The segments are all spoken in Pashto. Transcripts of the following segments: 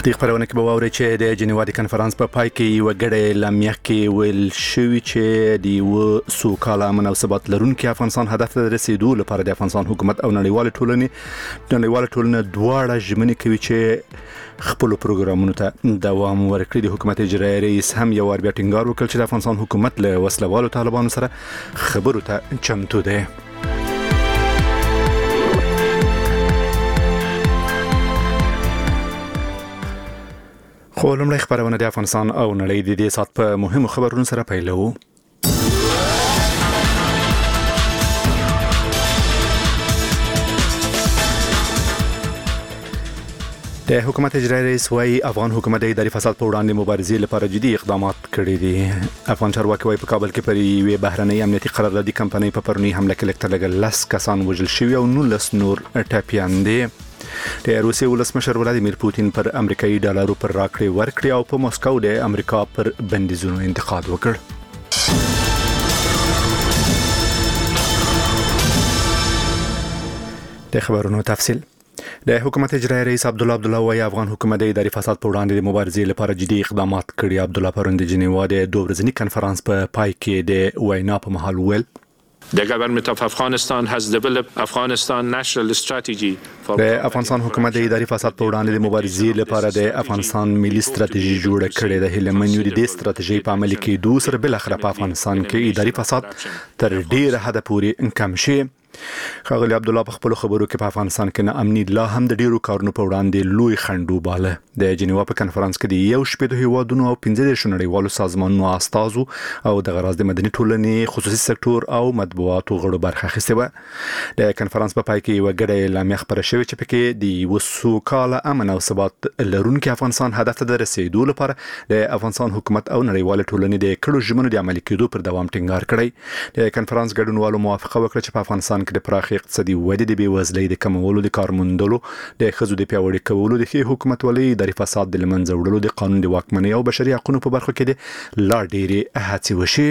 د خبرونه کې به واوري چې د جنیوا د کنفرانس په پای کې یو غړي لمیخ کې ویل شوی چې د سوکاله امن او ثبات لرونکي افغانستان هدف ته رسیدو لپاره د افغانستان حکومت او نړیوال ټولنه دواړه ژمنې کوي چې خپل پروګرامونو ته دوام ورکړي. د حکومت اجرایي رئیس هم یو ور بیا ټینګار وکړ چې د افغانستان حکومت له وسلوالو طالبانو سره خبرو ته چمتو دی. خو لومړی خبرونه د افغانستان او نړۍ د دې سات په مهمو خبرونو سره پیلو. د حکومت اجرایي رئیس وايي افغان حکومت د اداري فساد په وړاندې مبارزې لپاره جدي اقدامات کړي دي. افغان چارواکي وايي په کابل کې پر یوې بهرنۍ امنیتي قراردادي کمپنۍ په پرونی حمله کې لکه 10 کسان وژل شوي او 19 نور ټپیان دي. د روسیې ولسمشر ولادیمیر پوتین پر امریکایي ډالرو پر راکړې ورکړې او په مسکو د امریکا پر بندیزونو انتقاد وکړ. د خبرونو تفصیل. د حکومت اجرایي رئیس عبدالله وايي افغان حکومت د اداري فساد په وړاندې د مبارزې لپاره جدي اقدامات کړي. عبدالله پرون د جنیوا د 2 ورځني کنفرانس په پای کې د وینا په مهال ویل The government of Afghanistan has developed Afghanistan national strategy for د افغانستان حکومت د اداري فساد په وړاندې د مبارزې لپاره د افغانستان ملي ستراتیژي جوړه کړې ده. هلمنیو د دې ستراتیژي په عملي کېدو سره بل اخر په افغانستان کې اداري فساد تر ډیره حد پورې کم شي. خغلی عبدالله په خپل خبرو کې په افغانستان کې ناامني لا هم د ډیرو کارونو په وړاندې لوی خنډ وباله. د جنیوا په کنفرانس کې د یو شپږ هیوادونو او 15 نړیوالو سازمانونو استازو او د غراض د مدني ټولنې خصوصي سکتور او مطبوعاتو غړو برخه اخیسته و. د کنفرانس په پای کې یو غړي لامخ پر شوی چې پکې د وسوکاله امن او ثبات لرونکي افغانستان هدف ته رسیدو لپاره د افغانستان حکومت او نړیوال ټولنې د کړو ژمنو د عملي کېدو پر دوام ټینګار کړی. د کنفرانس ګډونوالو موافقه وکړه چې په افغانستان کې د پراخ اقتصادي ودې د بیوزلۍ د کمولو د کارموندلو د ښځو د پیاوړي کولو د ښې حکومتولۍ اداري فساد د لمنځه وړلو د قانون د واکمنۍ او بشري حقوقو په برخو کې د لا ډېرې هڅې وشي.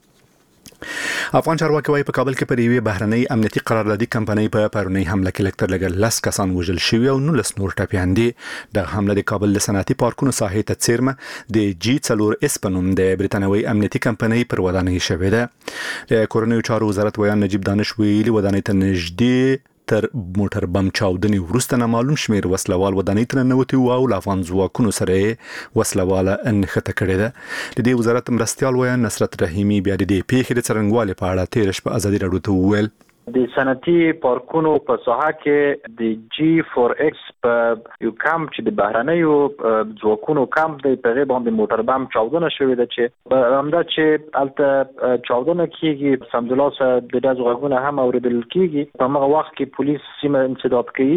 افغان چارواکي وايي په کابل کې پر یوې بهرنۍ امنیتي قراردادي کمپنۍ په پرونی حمله کې لکه 10 کسان وژل شوي او 19 نور ټپیان دي. د حمله د کابل د صنعتي پارکونو ساحې ته څیرمه د G4S په نوم د بریتانوي امنیتي کمپنۍ پر ودانۍ شوې ده. د کورنیو چارو وزارت ویان نجیب دانش ویلي ودانۍ ته نږدې تر موټر بم چاودنې وروسته نامعلوم شمیر وسلوال ودانۍ ته ننوتي او افغان ځواکونو سره وسلواله نښته کړې ده. د دې وزارت مرستيال ویان نصرت رحیمی بیا د دې پیښې د څرنګوالي په اړه 13 په ازادي راډیو ته وویل د صنعتي پارکونو په ساحه کې د G4X په یو کمپ چې د بهرنیو ځواکونو کمپ دی په غیر باندې موټر بم چاودنه شوې ده چې همدا چې الته چاودنه کیږي سمدلاسه د داس غوښنه هم اوریدل کیږي په هغه وخت کې پولیس سیمه انسداد کوي.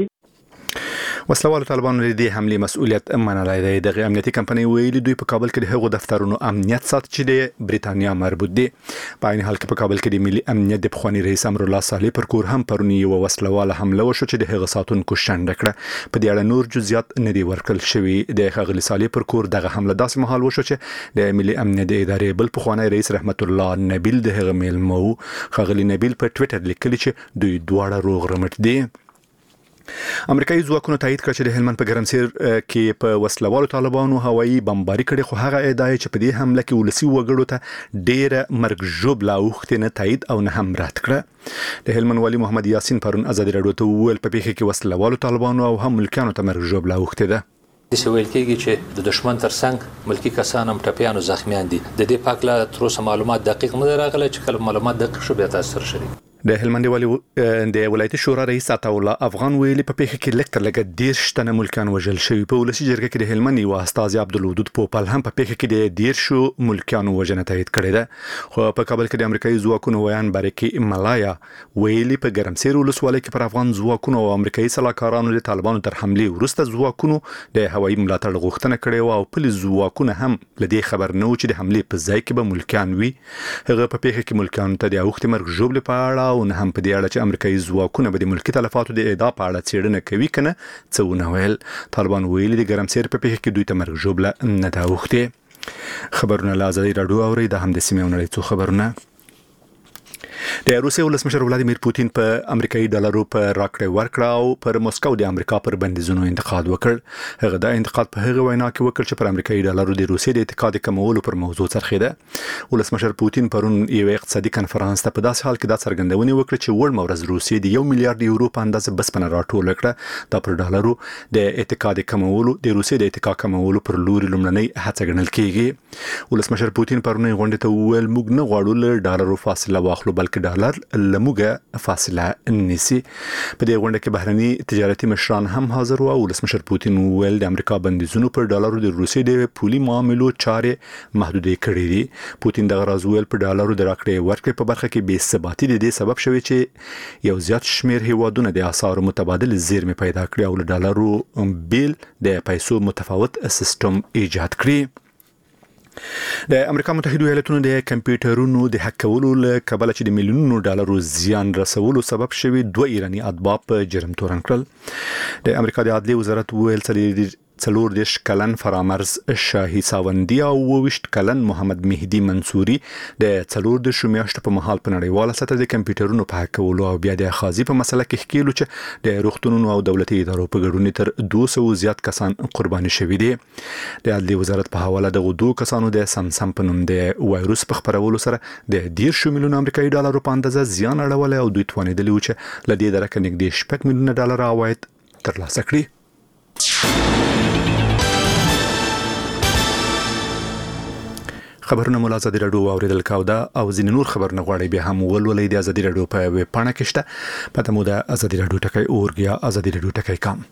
وسلوال طالبانو د دې حمله مسؤلیت منلای دی. د امنیتي کمپنۍ ویلي دوی په کابل کې د هغو دفترونو امنیت ساتي چې د بریتانیا مربوط دي. په عین حال کې په کابل کې د ملي امنیت د بخوانی رئیس امر الله صالح پر کور هم پرونی یو وسلوال حمله وشو چې د هغه ساتونکو شنډ کړه. په دې اړه نور جزئیات نه دی ورکړل شوی. د خغلی صالح پر کور دغه حمله داسې مهال وشو چې د ملي امنیت د ادارې بل بخوانی رئیس رحمت الله نبیل د هغه میلمو خغلی نبیل په ټوئیټر لیکلی چې دوی دواړه روغ رمټ دي. امریکایي ځواکونو تایید کړ چې د هلمند په ګرمسیر کې په وسلوالو طالبانو هوایي بمباري کړي. خو هغه ادعا چې په دې حمله کې ولسی وګړو ته ډېر مرګ ژوبله اوښتې نه تایید او نه هم رد کړه. د هلمند والي محمد یاسین پرون ازادي راډیو ته وویل په پیښه کې وسلوالو طالبانو او هم ملکیانو ته مرګ ژوبله اوښتې ده. د سویل کېږي چې د دشمن ترڅنګ ملکی کسان هم ټپیان او زخمیان دي. د دې پاکله تر اوسه معلومات دقیق نه راغلي چې کله معلومات دقیق شو بیا تاسو سره شریک. د هلمند والي د ولایتي شورا رئیس عطاالله افغان ویلي په پیښه کې لکه 10 تنه ملکیان وژل شوي. په ولسی جرګه کې د هلمند یو استاد عبدالودود پوپل هم په پیښه کې د 10 ملکیان وژنه تایید کړې ده. خو په کابل کې د امریکایي ځواکونو ویان بارکي ملایا ویلي په ګرمسیر ولسوالۍ کې پر افغان ځواکونو او امریکایي سلاکارانو د طالبانو تر حمله وروسته ځواکونو د هوایي ملاتړ غوښتنه کړې او پولیس ځواکونه هم لدې خبر نه و چې د حمله په ځای کې به ملکیان وي. هغه په پیښه کې ملکیان ته د اوښتې مرګ ژوبله په اړه او نه هم په دې اړه چې امریکایي ځواکونه به د ملکی تلفاتو د اعدام په اړه څېړنه کوي کنه څه ونه ویل. طالبان ویلي د ګرمسیر په پیښه کې دوی ته مرګ ژوبله نه دا اوښتې. خبرونه له ازادي راډیو اوري د هم د سیمې نړۍ څو خبرونه. د روسیې ولسمشر ولادیمیر پوتین په امریکایي ډالرو په راکړې ورکړه او پر مسکو د امریکا پر بندیزونو انتقاد وکړ. هغه دا انتقاد په هغه وینا کې وکړ چې پر امریکایي ډالرو د روسیې د اتکا کمولو پر موضوع څرخیده. ولسمشر پوتین پرون یو اقتصادي کنفرانس ته په داسې حال کې دا څرګندونه وکړه چې وړ ورځ روسیې د 1 میلیارډ یورو په اندازه بسپنه راټول کړه. دا پر ډالرو د اتکا کمولو د روسیې د اتکا کمولو پر لوري لومړنۍ هڅه ګڼل کیږي. ولسمشر پوتین پرون غونډه ته وویل موږ نه غواړو له ډالرو فاصله واخلو بلکې ډالر لموږه فاصله نيسي. په دې غونډه کې بهرني تجارتي مشران هم حاضر وو. ولسمشر پوتین وویل د امریکا بندیزونو پر ډالرو د روسیې د پولي معاملو چارې محدودې کړې دي. پوتین دغه راز ویل په ډالرو د راکړې ورکړې په برخه کې بې ثباتي د دې سبب شوی چې یو زیات شمیر هیوادونه د اسعارو متبادل زیرمې پیدا کړي او له ډالرو بیل د پیسو متفاوت سیستم ایجاد کړي. د امریکا متحده ایالاتونو د کمپیوټرونو د هک کولو له کبله چې د میلیونونو ډالرو زیان رسولو سبب شوی 2 ایرانی اتباع په جرم تورن کړل. د امریکا د عدلیې وزارت ویل 40 کلن فرامرز شاهي ساوندی او 20 کلن محمد مهدی منصوري د 40 میاشتو په مهال په نړیواله سطح د کمپیوټرونو په هک کولو او بیا د خازي په مسله کې ښکیلو چې د روغتونونو او دولتي ادارو په ګډون تر 200 زیات کسان قرباني شوي دي. د عدلیې وزارت په حواله د 2 کسانو د سمسم په نوم د وایروس په خپرولو سره د 10 میلیون امریکایي ډالرو په اندازه زیان اړول او دوی توانیدلی و چې لدې درکه نږدې 6 میلیون ډالر عواید ترلاسه کړي. خبرونه مول ازادي رادیو اوریدل کاوه او ځین نور خبرونه غواړي به هم ولولې د ازادي رادیو په ویب پاڼه کې شته. پته مو د ازادي رادیو ټکی اورګیا ازادي رادیو ټکی کام.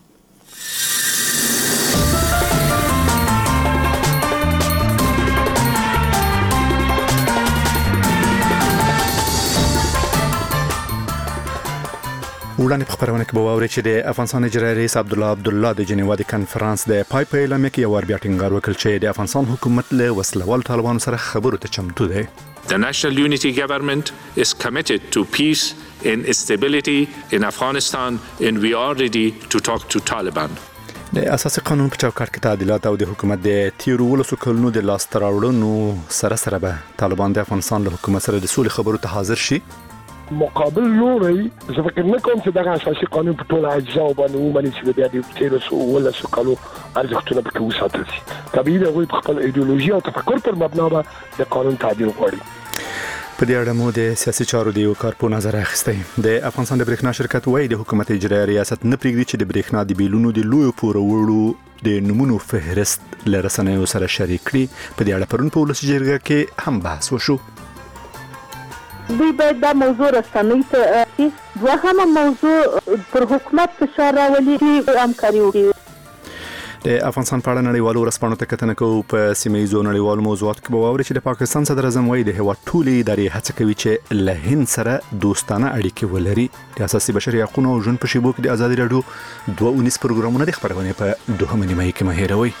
وړاندې په خبرونه کې به واوري چې د افغانستان اجرایي رئیس عبدالله د جنیوا د کنفرانس د پای په اعلامیه کې یو بیا ټینګار وکړ چې د افغانستان حکومت له وسلوال طالبانو سره خبرو ته چمتو دی. The National Unity Government is committed to peace and stability in Afghanistan and we are ready to talk to Taliban. د اساسي قانون په چوکاټ کې تعدیلات او د حکومت د تیرو ولسو کلونو د لاس تراوړنو سره به طالبان د افغانستان له حکومت سره د سولې خبرو ته حاضر شي. مقابل لوري زه فکر نه کوم چې دا اساسي قانون په ټول اجزا باندې ومني چې بیا د تیرو ولسو کلو ارزښتونه به وساتل شي. طبيعي دی په خپل ایدئولوژي او تفکر پر مبنا باندې د قانون تعدیل غواړي. په دې اړه مو د سیاسي چارو د یو کارپو نظر اخیستی. د افغانستان د برېښنا شرکت وایي د حکومت اجرایي ریاست نه پریږدي چې د برېښنا د بیلونو د لوی پورولو د نمونو فهرست لرسنیو سره شریک کړي. په دې اړه پرون په ولسی جرګه کې هم بحث وشو. دوی باید دا موضوع رسنۍ ته دوهمه موضوع پر حکومت فشار راولي چې همکاري وکړي. د افغانستان په اړه نړیوالو ورځپاڼو ته کتنه کوو. په سیمه ییزو نړیوالو موضوعاتو کې به واوري چې د پاکستان صدر اعظم وایي د هیواد ټولې ادارې هڅه کوي چې له هند سره دوستانه اړیکې ولري. د اساسي بشري حقوقو او ژوند په شیبو کې د ازادي رادیو 219 پروګرامونه د خبرونه په 2 نیمه کې مهیروي.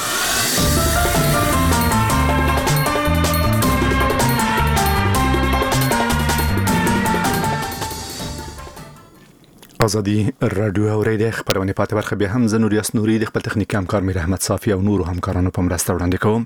ازادي رادیو اوریدل خبرونه پاتې برخه به هم زنور یاسنوري د خپل تخنیکی همکار میر احمد صافی او نور همکارانو په مرسته وړاندې کوم.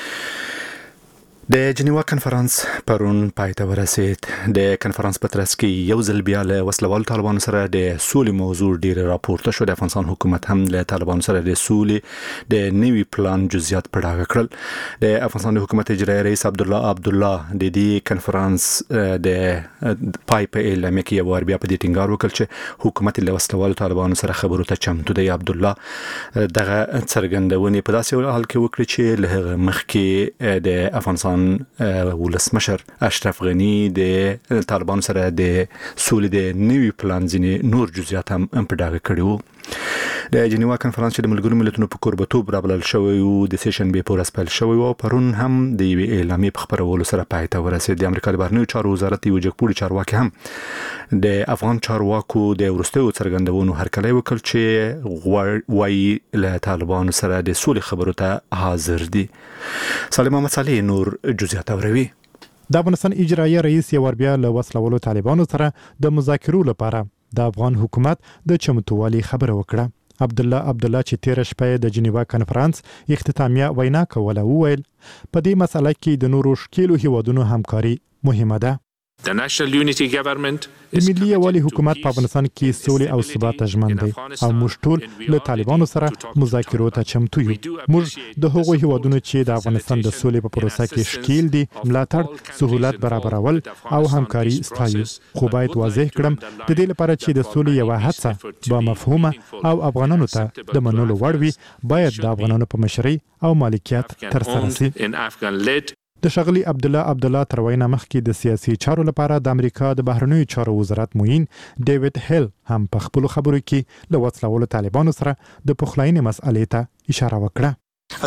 د جنیوا کنفرانس پرون پای ته ورسید. د کنفرانس په ترڅ کې یو ځل بیا له وسلوال طالبانو سره د سولې موضوع ډیر راپورته شو. د افغانستان حکومت هم له طالبانو سره د سولې د نوي پلان جزئیات په ډاګه کړل. د افغانستان د حکومت اجرایي رئیس عبدالله د دې کنفرانس د پای په اعلامیه کې یو بیا په دې ټینګار وکړ چې حکومت له وسلوال طالبانو سره خبرو ته چمتو دی. عبدالله دغه څرګندونه په داسې حال کې وکړي چې له مخکې د افغانستان ولسمشر اشرف غنی د طالبانو سره د سولې د نوي پلان ځینې نور جزئیات هم په ډاګه کړي وو. د جنیوا کنفرانس چې د ملګرو ملتونو په کوربتوب رابلل شوی او د سیشن به پورس پیل شوی او پرون هم د یوې اعلامیې په خبرولو سره پای ته ورسید. د امریکا د بهرنیو چارو وزارت یو جګپوړي چارواکي هم د افغان چارواکو د ورستیو څرګندونو هرکلی وکړ چې وایي له طالبانو سره د سولې خبرو ته حاضر دي. سالم محمد صالح نور جزئیات اوروي. د افغانستان اجرایي رئیس یو بیا له وسلوالو طالبانو سره د مذاکرو لپاره د افغان حکومت د چمتووالي خبره وکړه. عبدالله چې تیر شپه د جنیوا کنفرانس اختتامیه وینا کوله وویل په دې مسله کې د نورو شکیلو هیوادونو همکاري مهمه ده. The National Unity Government د ملي یوالي حکومت په افغانستان کې سولې او ثبات ژمن دی او موږ ټول له طالبانو سره مذاکرو ته چمتو یو. موږ د هغو هیوادونو چې د افغانستان د سولې په پروسه کې شکیل دي ملاتړ، سهولت برابرول او همکاري ستایو. خو باید واضح کړم د دې لپاره چې د سولې یو هڅه با مفهومه او افغانانو ته د منلو وړ وي باید د افغانانو په مشرۍ او مالکیت ترسره شي. د ښاغلي عبدالله تر وینا مخکې د سیاسي چارو لپاره د امریکا د بهرنیو چارو وزارت معین ډیوډ هیل هم په خپلو خبرو کې له وسلوالو طالبانو سره د پخلاینې مسئلې ته اشاره وکړه.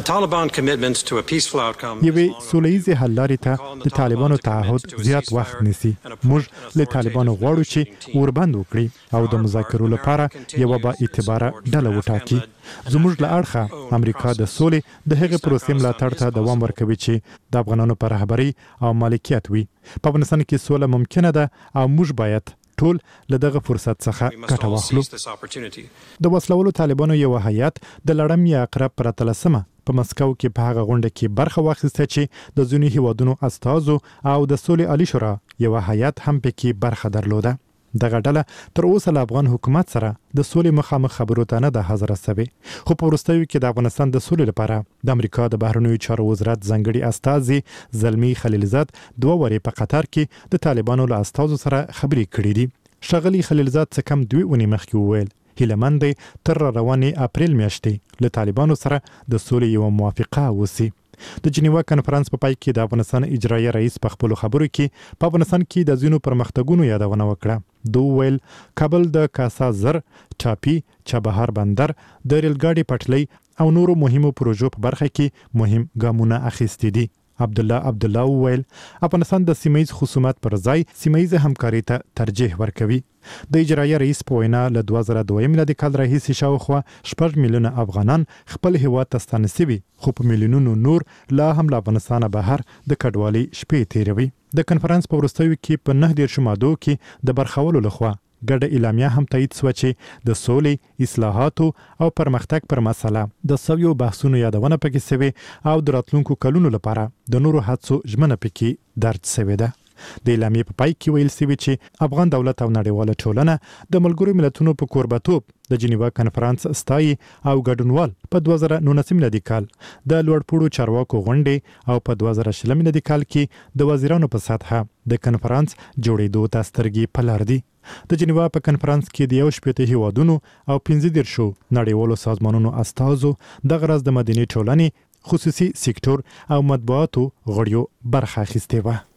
یوې سولهییزې حل لارې ته د طالبانو تعهد زیات وخت نیسي. موږ له طالبانو غواړو چې اوربند وکړي او د مذاکرو لپاره یوه با اعتباره ډله وټاکي. زموږ له اړخه امریکا د سولې د هغې پروسې ملاتړ ته دوام ورکوي چې د افغانانو په رهبرۍ او مالکیت وي. په افغانستان کې سوله ممکنه ده او موږ باید ټول له دغه فرصت څخه ګټه واخلو. د وسلوالو طالبانو یو هیئت د لړم یا عقرب پر 13 په مسکو کې په هغه غونډه کې برخه واخیسته چې د ځینو هیوادونو استازو او د سولې عالی شورا یو هیئت هم پکې برخه درلوده. دغه ډله تر اوسه له افغان حکومت سره د سولې مخامخ خبرو ته نه ده حاضره سوې. خو په وروستیو کې د افغانستان د سولې لپاره د امریکا د بهرنیو چارو وزارت ځانګړي استازي زلمی خلیلزاد 2 ورې په قطر کې د طالبانو له استازو سره خبرې کړې دي. ښاغلي خلیلزاد څه کم 2 اونۍ مخکې وویل هیله مند تر روانې اپریل میاشتې له طالبانو سره د سولې یو موافقه وسی. د جنیوا کنفرانس په پای کې د افغانستان اجرایي رئیس په خپل خبرو کې په افغانستان کې د ځینو پرمختګونو یادونه وکړه. دوی ویل کابل د کاسا زر، ټاپي، چابهار بندر، د ریلګاډي پټلۍ او نورو مهمو پروژو په برخه کې مهم ګامونه اخیستي دي. عبدالله ویل افغانستان د سیمه‌ییز خصومت پر ځای سیمه‌ییزه همکاري ته ترجیح ورکوي. د اجرایي رئیس په وینا له 2002 میلادي کال راهیسې شاوخوا 6 میلیونه افغانان خپل هیواد ته ستانه شوي، خو په میلیونونو نور لا هم له افغانستانه بهر د کډوالۍ شپې تیروي. د کنفرانس په وروستیو کې په 9 مادو کې د برخولو لخوا ګډه اعلامیه هم تایید سوه چې د سولې، اصلاحاتو او پرمختګ پر مسله د سویو بحثونو یادونه پکې سوې او د راتلونکو کلونو لپاره د نورو هڅو ژمنه پکې درج سوې ده. د اعلامیې په پای کې ویل سوي چې افغان دولت او نړیواله ټولنه د ملګرو ملتونو په کوربتوب د جنیوا کنفرانس ستایي او ګډونوال په 2019 میلادي کال د لوړپوړو چارواکو غونډې او په 2020 میلادي کال کې د وزیرانو په سطحه د کنفرانس جوړېدو ته سترګې په لار دي. د جنیوا په کنفرانس کې د 17 هیوادونو او 15 نړیوالو سازمانونو استازو د غرض د مدني ټولنې، خصوصي سکتور او مطبوعاتو غړیو برخه اخیستې وه.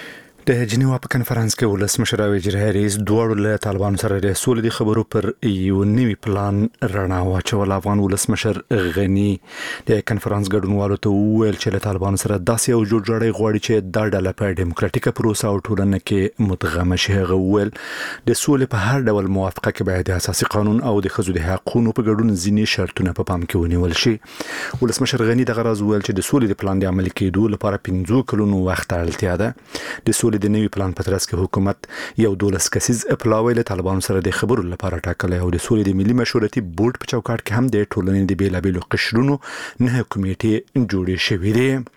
د جنیوا په کنفرانس کې ولسمشر او اجرایي رئیس دواړو له طالبانو سره د سولې د خبرو پر یو نوي پلان رڼا واچول. افغان ولسمشر غني د کنفرانس ګډونوالو ته وویل چې له طالبانو سره داسې یو جوړجاړی غواړي چې دا ډله په ډیموکراتیکه پروسه او ټولنه کې مدغمه شي. هغه وویل د سولې په هر ډول موافقه کې باید د اساسي قانون او د ښځو د حقوقو په ګډون ځینې شرطونه په پام کې ونیول شي. ولسمشر غني دغه راز وویل چې د سولې د پلان د عملي کېدو لپاره 15 کلونو وخت اړتیا ده. د سولې د نوي پلان په ترڅ کې حکومت یو 12 کسیز پلاوی له طالبانو سره د خبرو لپاره ټاکلی او د سولې د ملي مشورتي بورډ په چوکاټ کې هم د ټولنې د بیلابیلو قشرونو 9 کمیټې جوړې شوې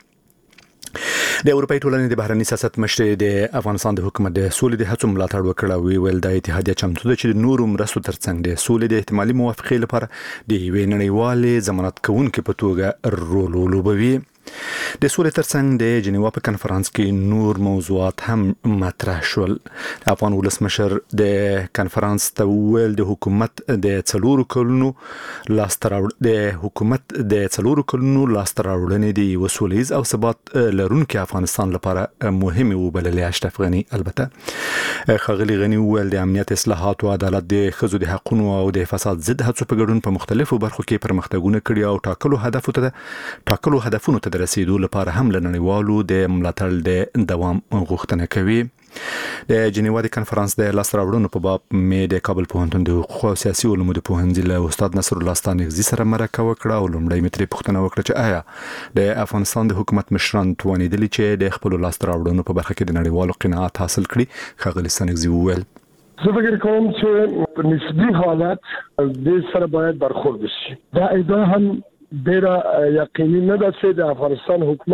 دي. د اروپای ټولنې د بهرنی سیاست مشر د افغانستان د حکومت د سولې د هڅو ملاتړ وکړ. ویل د اتحادیه چمتو ده چې د نورو مرستو ترڅنګ د سولې د احتمالي موافقې لپاره د یوې نړیوالې ضمانت کوونکې په توګه رول ولوبوي. د سولې ترڅنګ د جنیوا په کنفرانس کې نور موضوعات هم مطرح شول. افغان ولسمشر د کنفرانس ته ویل د حکومت د 4 کلونو لاستراوړنې د وسولېز او ثبات لرونکي افغانستان لپاره مهمه وبللې. اشرف غني البته خاغلی غني ویل د امنیت، اصلاحات او عدالت، د ښځو د حقوقو او د فساد ضد هڅو په ګډون په مختلفو برخو کې پرمختګونه کړي او ټاکلو هدفونو ته رسیدو لپاره هم له نړیوالو د ملاتړ د دوام غوښتنه کوي. د جنیوا د کنفرانس د لاستراوړنو په باب مې د کابل پوهنتون د حقوق او سیاسي علومو د پوهنځي له استاد نصر الله ستانکزي سره مرکه وکړه او لومړی مې ترې پوښتنه وکړه چې آیا د افغانستان د حکومت مشران توانیدلي چې د خپل لاستراوړنو په برخه کې د نړیوالو قناعت حاصل کړي. ښاغلي ستانکزي وویل زه فکر کوم چې په نسبی حالت د سره باید برخورد شي. دا ایده هم ډیره یقیني نه ده چې د افغانستان حکومت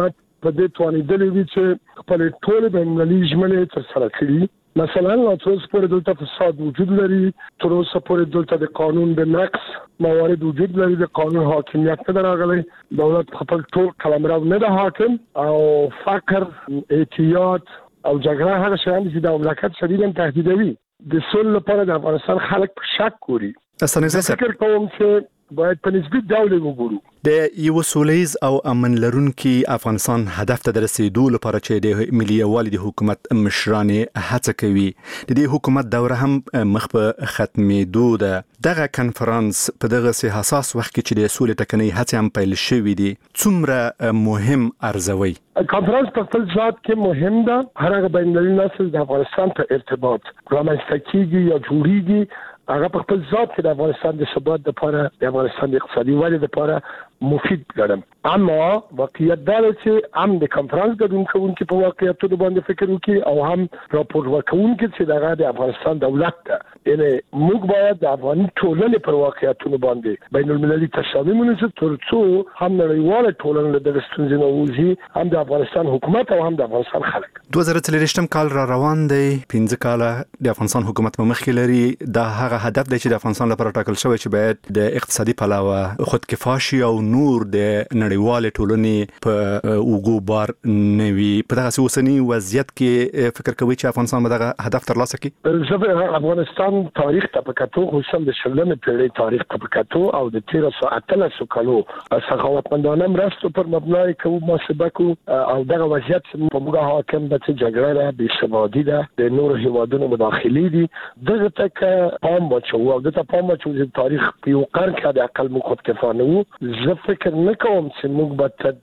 په دې توانیدلې وي چې خپل ټول بینالمللي ژمنې ترسره کړي. مثلا لا تر اوسه پورې دلته فساد وجود لري، تر اوسه پورې دلته د قانون د نقص موارد وجود لري، د قانون حاکمیت نه راغلی، دولت خپل ټول قلمرو نه ده حاکم، او فقر، اعتیاد او جګړه هغه شیان چې د مملکت شدیداً تهدیدوي. د سولې لپاره د افغانستان خلک په شک کوي. فکر کوم چې باید په نسبي ډول وګورو. د یو سولیز او امن لرونکي افغانستان هدف ته رسیدو لپاره چې د ملي یووالي د حکومت مشران هڅه کوي، د دې حکومت دوره هم مخ په ختمېدو ده. دغه کنفرانس په دغه حساس وخت کې چې د سولې ټکنۍ هڅې هم پیل شوې دي، څومره مهم ارزوي؟ کنفرانس په خپل ذات کې مهم ده. هر هغه بین‌المللي نسل د افغانستان په ارتباط رامنځته کیږي یا جوړیږي، هغه په خپل ذات کې د افغانستان د ثبات لپاره، د افغانستان د اقتصادي ودې لپاره مفید ګڼم. اما واقعیت دا دی چې هم د کنفرانس ګډون کوونکي په واقعیتونو باندې فکر وکړي او هم راپور ورکوونکي چې دغه د افغانستان دولت ده. یعنی موږ باید د افغاني ټولنې پر واقعیتونو باندې بین المللي تشابه ونیسو ترڅو هم نړیواله ټولنه د ستونزې نه وځي، هم د افغانستان حکومت او هم د افغانستان خلک. 2023 کال را روان دی، 15 کال د افغانستان حکومت په مخ کې لري. دا هغه هدف دی چې د افغانستان لپاره ټاکل شوی چې باید د اقتصادي پلوه خودکفا شي او نور د نړیوال ټولنې په اوګو بار نوي. په دغه اوسنی وضعیت کې فکر کوي چې افغانستان به دغه هدف ترلاسه کړي؟ زه افغانستان تاریخ ته په کتو، خصوصا د شلمې پیړۍ تاریخ ته په کتو او د 1300 کالو سخاوتمندانه مرستو پر مبنای کوو محاسبه کوو، او دغه وضعیت په موږ حاکم ده چې جګړه ده، بېثباتي ده، د نورو هیوادونو مداخلې دي. دغه ته پام واچوو او دغه پام واچوو چې تاریخ په یو قرن کې د عقل موږ خودکفا نه وو. زه فکر نه کوم چې موږ به تر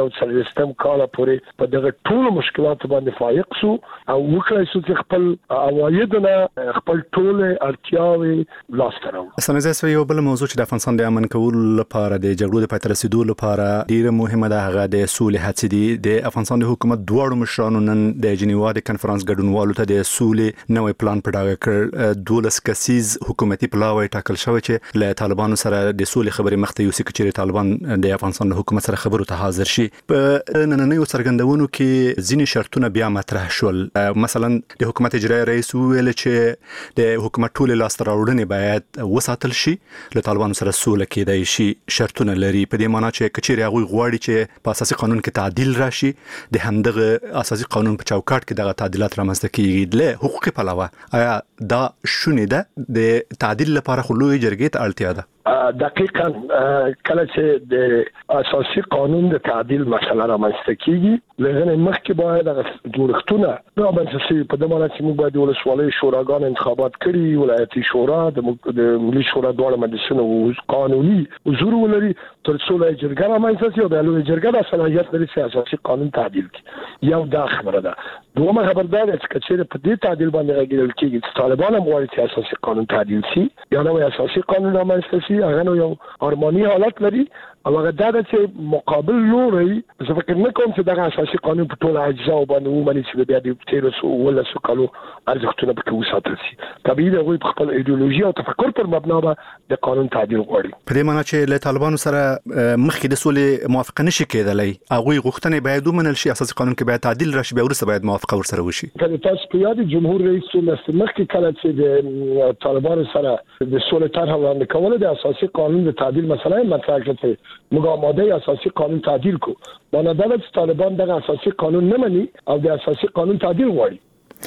2040 کال پورې په دغه ټول مشکلاتو باندې فائق شو او وکړای شو چې خپل عوایدونه، خپل ټول اړتیاوې لاسته راوړو. اسانه یو بل موضوع چې د افغانستان د امن کولو لپاره د جګړو د پای ته رسیدو لپاره ډیره مهمه ده، هغه د سولې هڅې دي. د افغانستان د حکومت دواړو مشرانو نن د جنیوا د کنفرانس ګډونوالو ته د سولې نوې پلان په ډاګه کړ. 12 کسیز حکومتي پلاوی ټاکل شوی چې له طالبانو سره د سولې خبرې مخته یوسي، چې طالبان د افغانستان د حکومت سره خبرو ته حاضر شي. په نننیو څرګندونو کې ځینې شرطونه بیا مطرح شول. مثلا د حکومت اجرایي رئیس ویل چې د حکومت ټول لاسته راوړنې باید وساتل شي، له طالبانو سره سوله کېدای شي. شرطونه لري په دې معنی چې کچېرې هغوی غواړي چې په اساسي قانون کې تعدیل راشي، د همدغه اساسي قانون په چوکاټ کې دغه تعدیلات رامنځته کیږي. له حقوقي پلوه آیا دا شونې ده؟ د تعدیل لپاره خو لویې جرګې ته اړتیا ده. دقیقاً کله چې د اساسي قانون د تعدیل مسله رامنځته کیږي، لغنه مخکې باید هغه جوړښتونه رامنځته شي. په دې معنی چې موږ باید ولسوالۍ شوراګان انتخابات کړي، ولایتي شورا، د ملي شورا دواړه مجلسونه او قانوني حضور ولري ترڅو لویه جرګه رامنځته شي او د لویه جرګه د صلاحیت لري چې اساسي قانون تعدیل کړي. یو دا خبره ده. دومره خبردار چې کچېره په دې تعدیل باندې راګیرل کېږي چې طالبان هم غواړي چې اساسي قانون تعدیل شي یا نو اساسي قانون رامنځته شي، هغه نو یو ارماني حالت لري. او هغه دا چې مقابل لوري زه فکر نه کوم چې دغه اساسي قانون په ټول اجزا باندې ومني چې بیا د 1300 کالو ارزښتونه پکې وساتل شي. طبیعي ده غوښتل خپل ایدئولوژي او تفکر پر مبنا د قانون تعدیل غواړي. په دې معنی چې له طالبانو سره مخکې د سولې موافقه نشي کېدلی، هغه غوښتنې باید ومنل شي، اساسي قانون کې باید تعدیل راشي، بیا ورسره باید موافقه ورسره وشي. کله تاسو په یاد جمهور رئیس مخکې کله چې د طالبانو سره د سولې طرح وړاندې کوله د اساسي قانون د تعدیل مسله مطرح کړه، موږ آماده اساسي قانون تعدیل کو. معنی دا چې طالبان دغه اساسي قانون نه مني او د اساسي قانون تعدیل غواړي.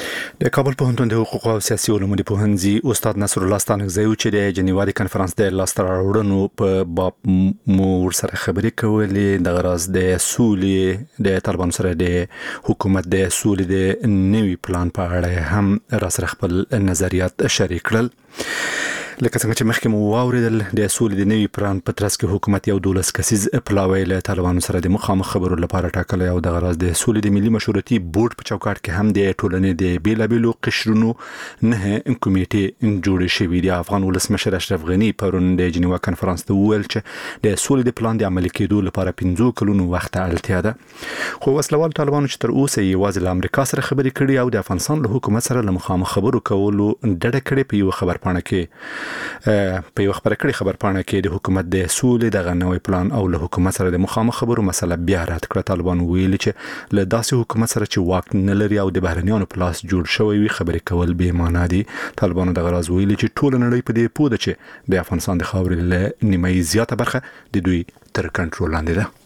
د کابل پوهنتون د حقوق او سیاسي علومو د پوهنځي استاد نصر الله ستانکزی چې د جنیوا د کنفرانس د لاسته راوړنو په باب مو ورسره خبرې کولې. د غرض د سولې د طالبانو سره د حکومت د سولې د نوي پلان په اړه هم را سره خپل نظریات شریک کړل. لکه څنګه چې مخکې مو واوریدل، د سولې د نوي پلان په ترڅ کې حکومت یو 12 کسیز پلاوی له طالبانو سره د مخامخ خبرو لپاره ټاکلی او د غرض د سولې د ملي مشورتي بورډ په چوکاټ کې هم د ټولنې د بیلابیلو قشرونو نه کمیټې جوړې شوې دي. افغان ولسمشر اشرف غنی پرون د جنیوا کنفرانس ته وویل چې د سولې د پلان د عملي کېدو لپاره 15 کلونو وخت اړتیا ده. خو وسلوال طالبانو چې تر اوسه یوازې له امریکا سره خبرې کړي او د افغانستان له حکومت سره له مخامخ خبرو کولو ډډه کړې. په یو خبرپاڼه کې په یو خبرپاڼه کې د حکومت د سولې د غنوي پلان او له حکومت سره د مخامخ خبرو مسله بیا رات کړه. طالبان ویل چې له داسې حکومت سره چې واک نه لري او د بهرنیانو په لاس جوړ شوی وي خبرې کول بې معنا دي. طالبان د غراز ویل چې ټول نړۍ په دې پوه ده چې د افغانستان د خاورې له نیمه زیاته برخه د دوی تر کنټرول لاندې ده.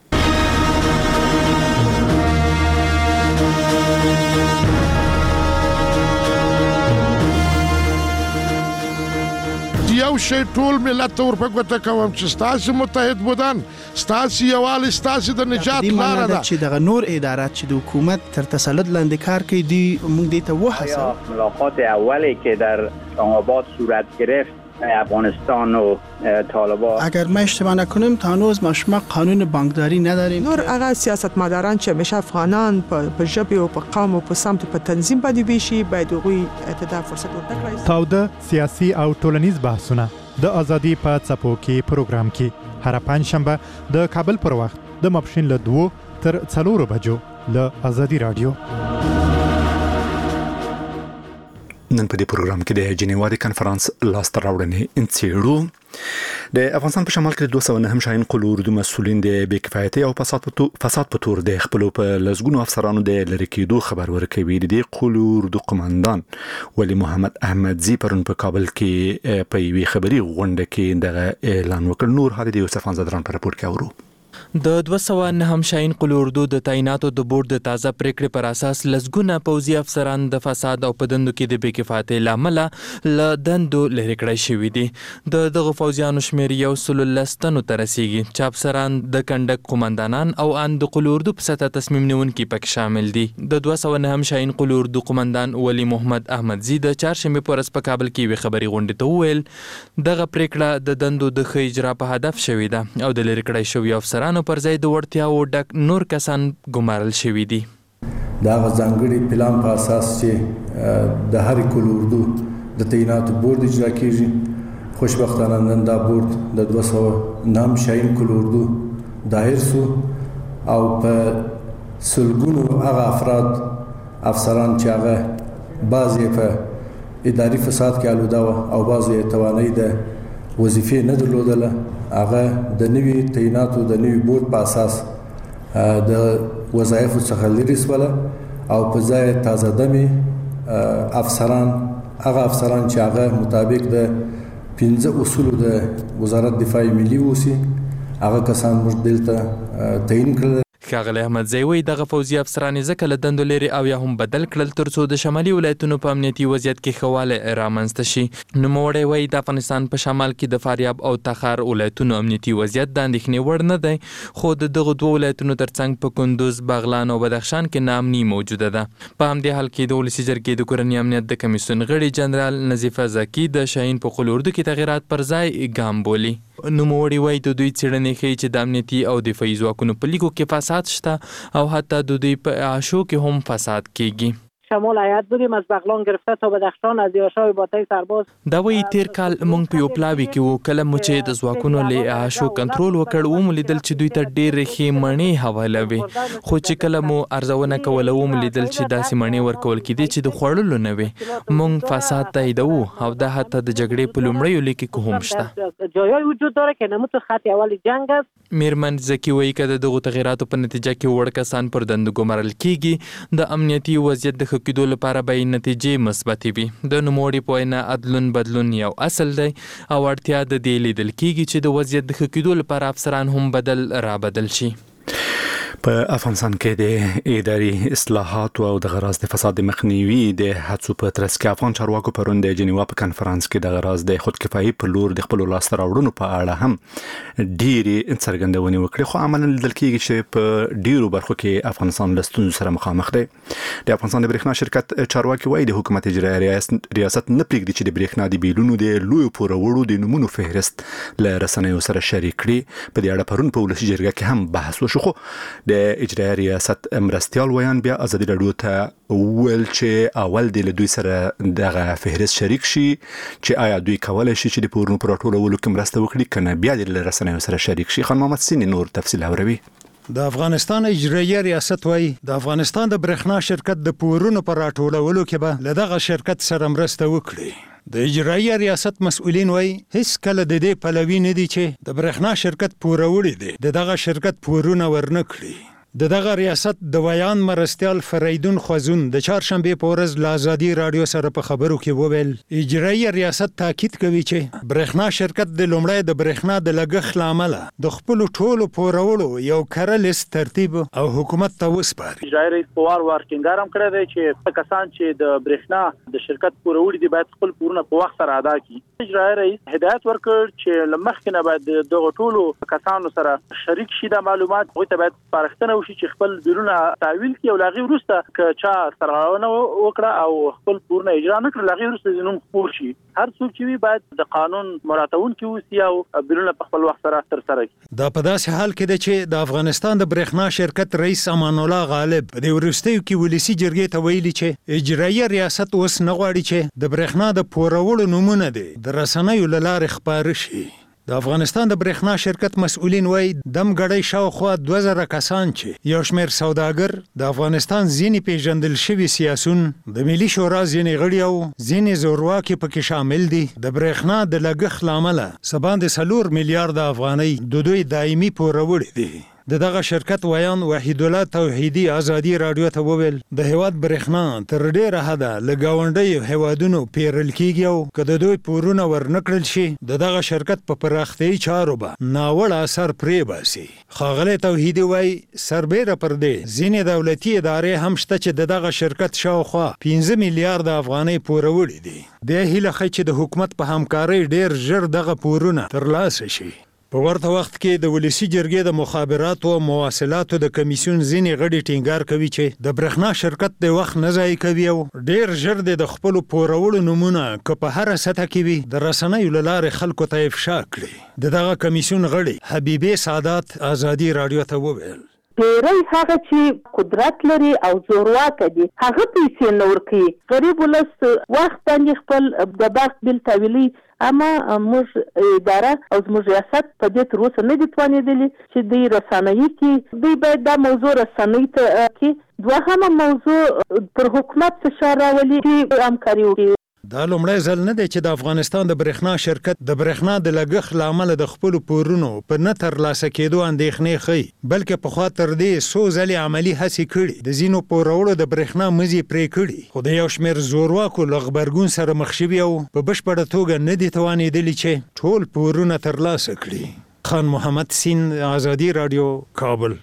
یو شی ټول ملت ته ورپګوته کوم چې ستاسو متحد بودن ستاسو یوال ستاسو د نجات لاره ده چې دغه نور ادارات چې د حکومت تر تسلط لاندې کار کوي دی موږ دې ته وحسه ملاقات اولی که در اسلام آباد صورت گرفت افغانستان و طالبان اگر ما اشتباه نکنیم تا هنوز ما قانون بانکداری نداریم. نور هغه سیاستمداران چې همیشه افغانان په ژبه او په قوم او په سمت په تنظیم باندې ویشي باید هغوی ته فرصت ورکړي. تاوده سیاسي او ټولنیز بحثونه د ازادي په څپو کې پروګرام کې هر پنځشنبه د کابل پر وخت د ماپښین له 2 تر 4 بجو له ازادي رادیو. نن په دې پروګرام کې د جنیوا د کنفرانس لاسته راوړنې انڅېړو. د افغانستان په شمال کې د 209 شاهین قل اردو مسؤلین د بې کفایتۍ او فساد په تور د خپل په لزګونو افسرانو د لری کېدو خبر ورکوي. د قل اردو قومندان ولی محمد احمدزی پرون په کابل کې په یوې خبري غونډه کې دغه اعلان وکړ. نور حال د یوسف انزدران په راپور کې اورو. د 209 شاهین قل اردو د تعیناتو د بورډ د تازه پریکړې پر اساس لزګونه پوځي افسران د فساد او پدندو کې د بې کفایتۍ لامل له دندو لری کړی شوی دي. دغه فوجیانو شمیر 110 تنو ته رسیږي چې افسران د کنډک قومندانان او ان د قل اردو په سطح تصمیم نیونکي پکې شامل دي. د 209 شاهین قل اردو قومندان ولی محمد احمدزی د چهارشنبه په ورځ په کابل کې وی خبري غونډه ته وویل دغه پریکړه د دندو د ښه اجرا په هدف شوی ده او د لری کړی شوی افسرانو پر ځای د وړتیاو ډک نور کسان ګمارل شوي دي. دا ځانګړي پلان په اساس چې د هر قل اردو د تعیناتو بورډ اجرا کیږي. خوشبختانه نن دا بورډ د 209 شاهین قل اردو دایر سو او په سلګونو هغه افراد افسران چې هغه بعضی په اداري فساد کې آلوده او بعضی توانایي د وظیفې نه درلودله هغه د نوي تعیناتو د نوي بورډ په اساس د وظایفو څخه لري سول او په ځای تازه دمي افسران هغه افسران چې هغه مطابق د 15 اصولو د وزارت دفاع ملي اوسي هغه کسان موږ دلته تعین کړل. ښاغلی احمدزی وایي دغه پوځي افسران ځکه له دندو لرې او یا هم بدل کړل ترڅو د شمالي ولایتونو په امنیتي وضعیت کې ښه والی رامنځته شي. نوموړی وایي د افغانستان په شمال کې د فاریاب او تخار ولایتونو امنیتي وضعیت د اندېښنې وړ نه دی خو د دغو دوه ولایتونو ترڅنګ په کندوز بغلان او بدخشان کې ناامني موجوده ده. په همدې حال کې د ولسي جرګې د کورني امنیت د کمیسیون غړي جنرال نظیفه زکي د شاهین په قل اردو کې تغیرات پر ځای ګام بولي. نوموړی وایي د دوی څېړنې ښیي چې د امنیتي او دفاعي ځواکونو په لیګو کې فساد شته او حتی د دوی په عاشو کې هم فساد کیږي. شمال هیئت بودیم از بغلان گرفته تا بدخشان از یاشای باتای سرباز. دا وایي تیر کال مونږ په یو پلاوي کې وو کله مو چې د ځواکونو له عاشو کنټرول وکړ و ملیدل چې دوی ته ډېرې ښې مڼې حواله وي خو چې کله مو ارزونه کوله و ملیدل چې داسې مڼې ورکول کېدې چې د خوړلو نه وي. مونږ فساد تاییدوو او دا حتی د جګړې په لومړیو لیکو کې هم شته. جایای وجود داره که نمود خط اول جنگ است. میرمن زکی وایي که د دغو تغیراتو په نتیجه کې وړ کسان پر دندو ګمارل کېږي د امنیتي وضعیت د ښه کېدو لپاره به نتیجې مثبتې وي. د نوموړي په وینا عدلون بدلون یو اصل دی او اړتیا د دې لیدل کېږي چې د وضعیت د ښه کېدو لپاره افسران هم بدل رابدل شي. په افغانستان کې د اداري اصلاحاتو او د غراز د فساد مخنیوي د هڅو په ترڅ کې افغان چارواکو پرون د جنیوا په کنفرانس کې د غراز د خودکفایي په لور د خپل لاسته راوړنو په اړه هم ډېری څرګندونې وکړې خو عملاً لیدل کېږي چې په ډېرو برخو کې افغانستان له ستونزو سره مخامخ دی. د افغانستان د برېښنا شرکت چارواکي وایي د حکومت اجرایي ریاست نه پرېږدي چې د برېښنا د بیلونو د لویو پوروړو د نومونو فهرست له رسنیو سره شریک کړي. په دې اړه پرون په ولسي جرګه کې هم بحث وشو خو د اجرایي ریاست مرستیال ویان بیا ازادي راډیو ته ویل چې اول د دوی سره دغه فهرست شریک شي چې آیا دوی کولای شي چې د پورونو پر راټولولو کې مرسته وکړي کنه بیا د رسنیو سره شریک شي. خان محمد سینی نور تفصیل اوروي. د افغانستان اجرایي ریاست وایي د افغانستان د برېښنا شرکت د پورونو پر راټولولو کې به له دغه شرکت سره مرسته وکړي د اجرایي ریاست مسؤلین وایي هیڅ کله د دې پلوي نه دي چې د برېښنا شرکت پوروړي دي د دغه شرکت پورونه ورنه کړي د دغه ریاست د ویان مرستیال فریدون خوازون د چهارشنبه په ورځ له ازادي رادیو سره په خبرو کې وویل اجرایي ریاست تاکید کوي چې برېښنا شرکت د لومړی د برېښنا د لګښت لامل د خپل ټولو پورولو یو کره لیست ترتیب او حکومت ته وسپاري. اجرایي رئیس پوار ورکینګار هم کړی دی چې کسان چې د برېښنا د شرکت پوروړي دي باید خپل پورونه په وخت سره ادا کړي. اجرایي رئیس هدایت ورکړ چې لمخکې نه باید دغه ټولو کسانو سره شریک شي د معلومات هغوی ته باید سپارښتنه وشي چې خپل بیرونه تعویل کړي او لاغي وروسته که چا سرغړونه وکړه او خپل پورونه اجرا نه کړل لاغي وروسته نوم خپور شي. هر څوک چې باید د قانون مراعاتونکي اوسي او بیرونه په خپل وخت سره ترسره کړي. دا په داسې حال کې ده چې د افغانستان د برېښنا شرکت رئیس امان الله غالب د وروستیو کې ولسی جرګې ته ویلي چې اجرایي ریاست اوس نه غواړي چې د برېښنا د پورولو نمونه دي د رسنیو له لارې خپاره شي. د افغانستان د برېښنا شرکت مسؤلین وایي دم غړی شاوخوا 2000 کسان چې یو شمېر سوداګر د افغانستان ځینې پیژندل شوي سیاسون د ملي شورا ځینې غړي او ځینې زورواکي پکې شامل دي د برېښنا د لګښت لامل سبا د 4 میلیارډ افغانۍ د دوی دایمي پوروړي دي. د دغه شرکت ویان وحید الله توحیدی ازادي رادیو ته وویل د هیواد برېښنا تر ډیره حده له ګاونډیو هیوادونو پیرل کیږي او که د دوی پورونه ورنکړل شي د دغه شرکت په پراختیايي چارو به ناوړه اثر پرې باسي. ښاغلی توحیدي وایي سربیره پر دې ځینې دولتي ادارې هم شته چې د دغه شرکت شاوخوا 15 میلیارډ افغانۍ پوروړي دي. د هیله ښیي چې د حکومت په همکارۍ ډیر ژر دغه پورونه ترلاسه شي. په ورته وخت کې د ولسی جرګې د مخابراتو او مواصلاتو د کمیسیون ځینې غړي ټینګار کوي چې د برېښنا شرکت د وخت نه ضایع کوي او ډیر ژر د خپل پورولو نمونه که په هر سطح کې وي د رسنیو له لارې خلکو ته افشا کړي. د دغه کمیسیون غړي حبیبه سعادت ازادي رادیو ته وویل ډېری هغه چې قدرت لري او زورواک دي هغه پیسې نه ورکوي. غریب ولس وخت باندې خپل د بخت بل تعویلي اما موږ اداره او زموږ ریاست په دې تر اوسه نه دي توانېدلي چې دوی رسنیي کې دوی باید دا موضوع رسنیي ته کې دوهمه موضوع پر حکومت فشار راولي چې همکاري وکړي. دا لومړی ځل نه دی چې د افغانستان د برېښنا شرکت د برېښنا د لګښت له امله د خپلو پورونو په نه ترلاسه کېدو اندېښنې ښیي بلکې پخوا تر دې څو ځلې عملي هڅې کړي د ځینو پورولو د برېښنا مزي پرې کړي خو د یو شمېر زورواکو له غبرګون سره مخ شوي او په بشپړه توګه نه دي توانېدلي چې ټول پورونه ترلاسه کړي. خان محمد سین ازادي رادیو کابل.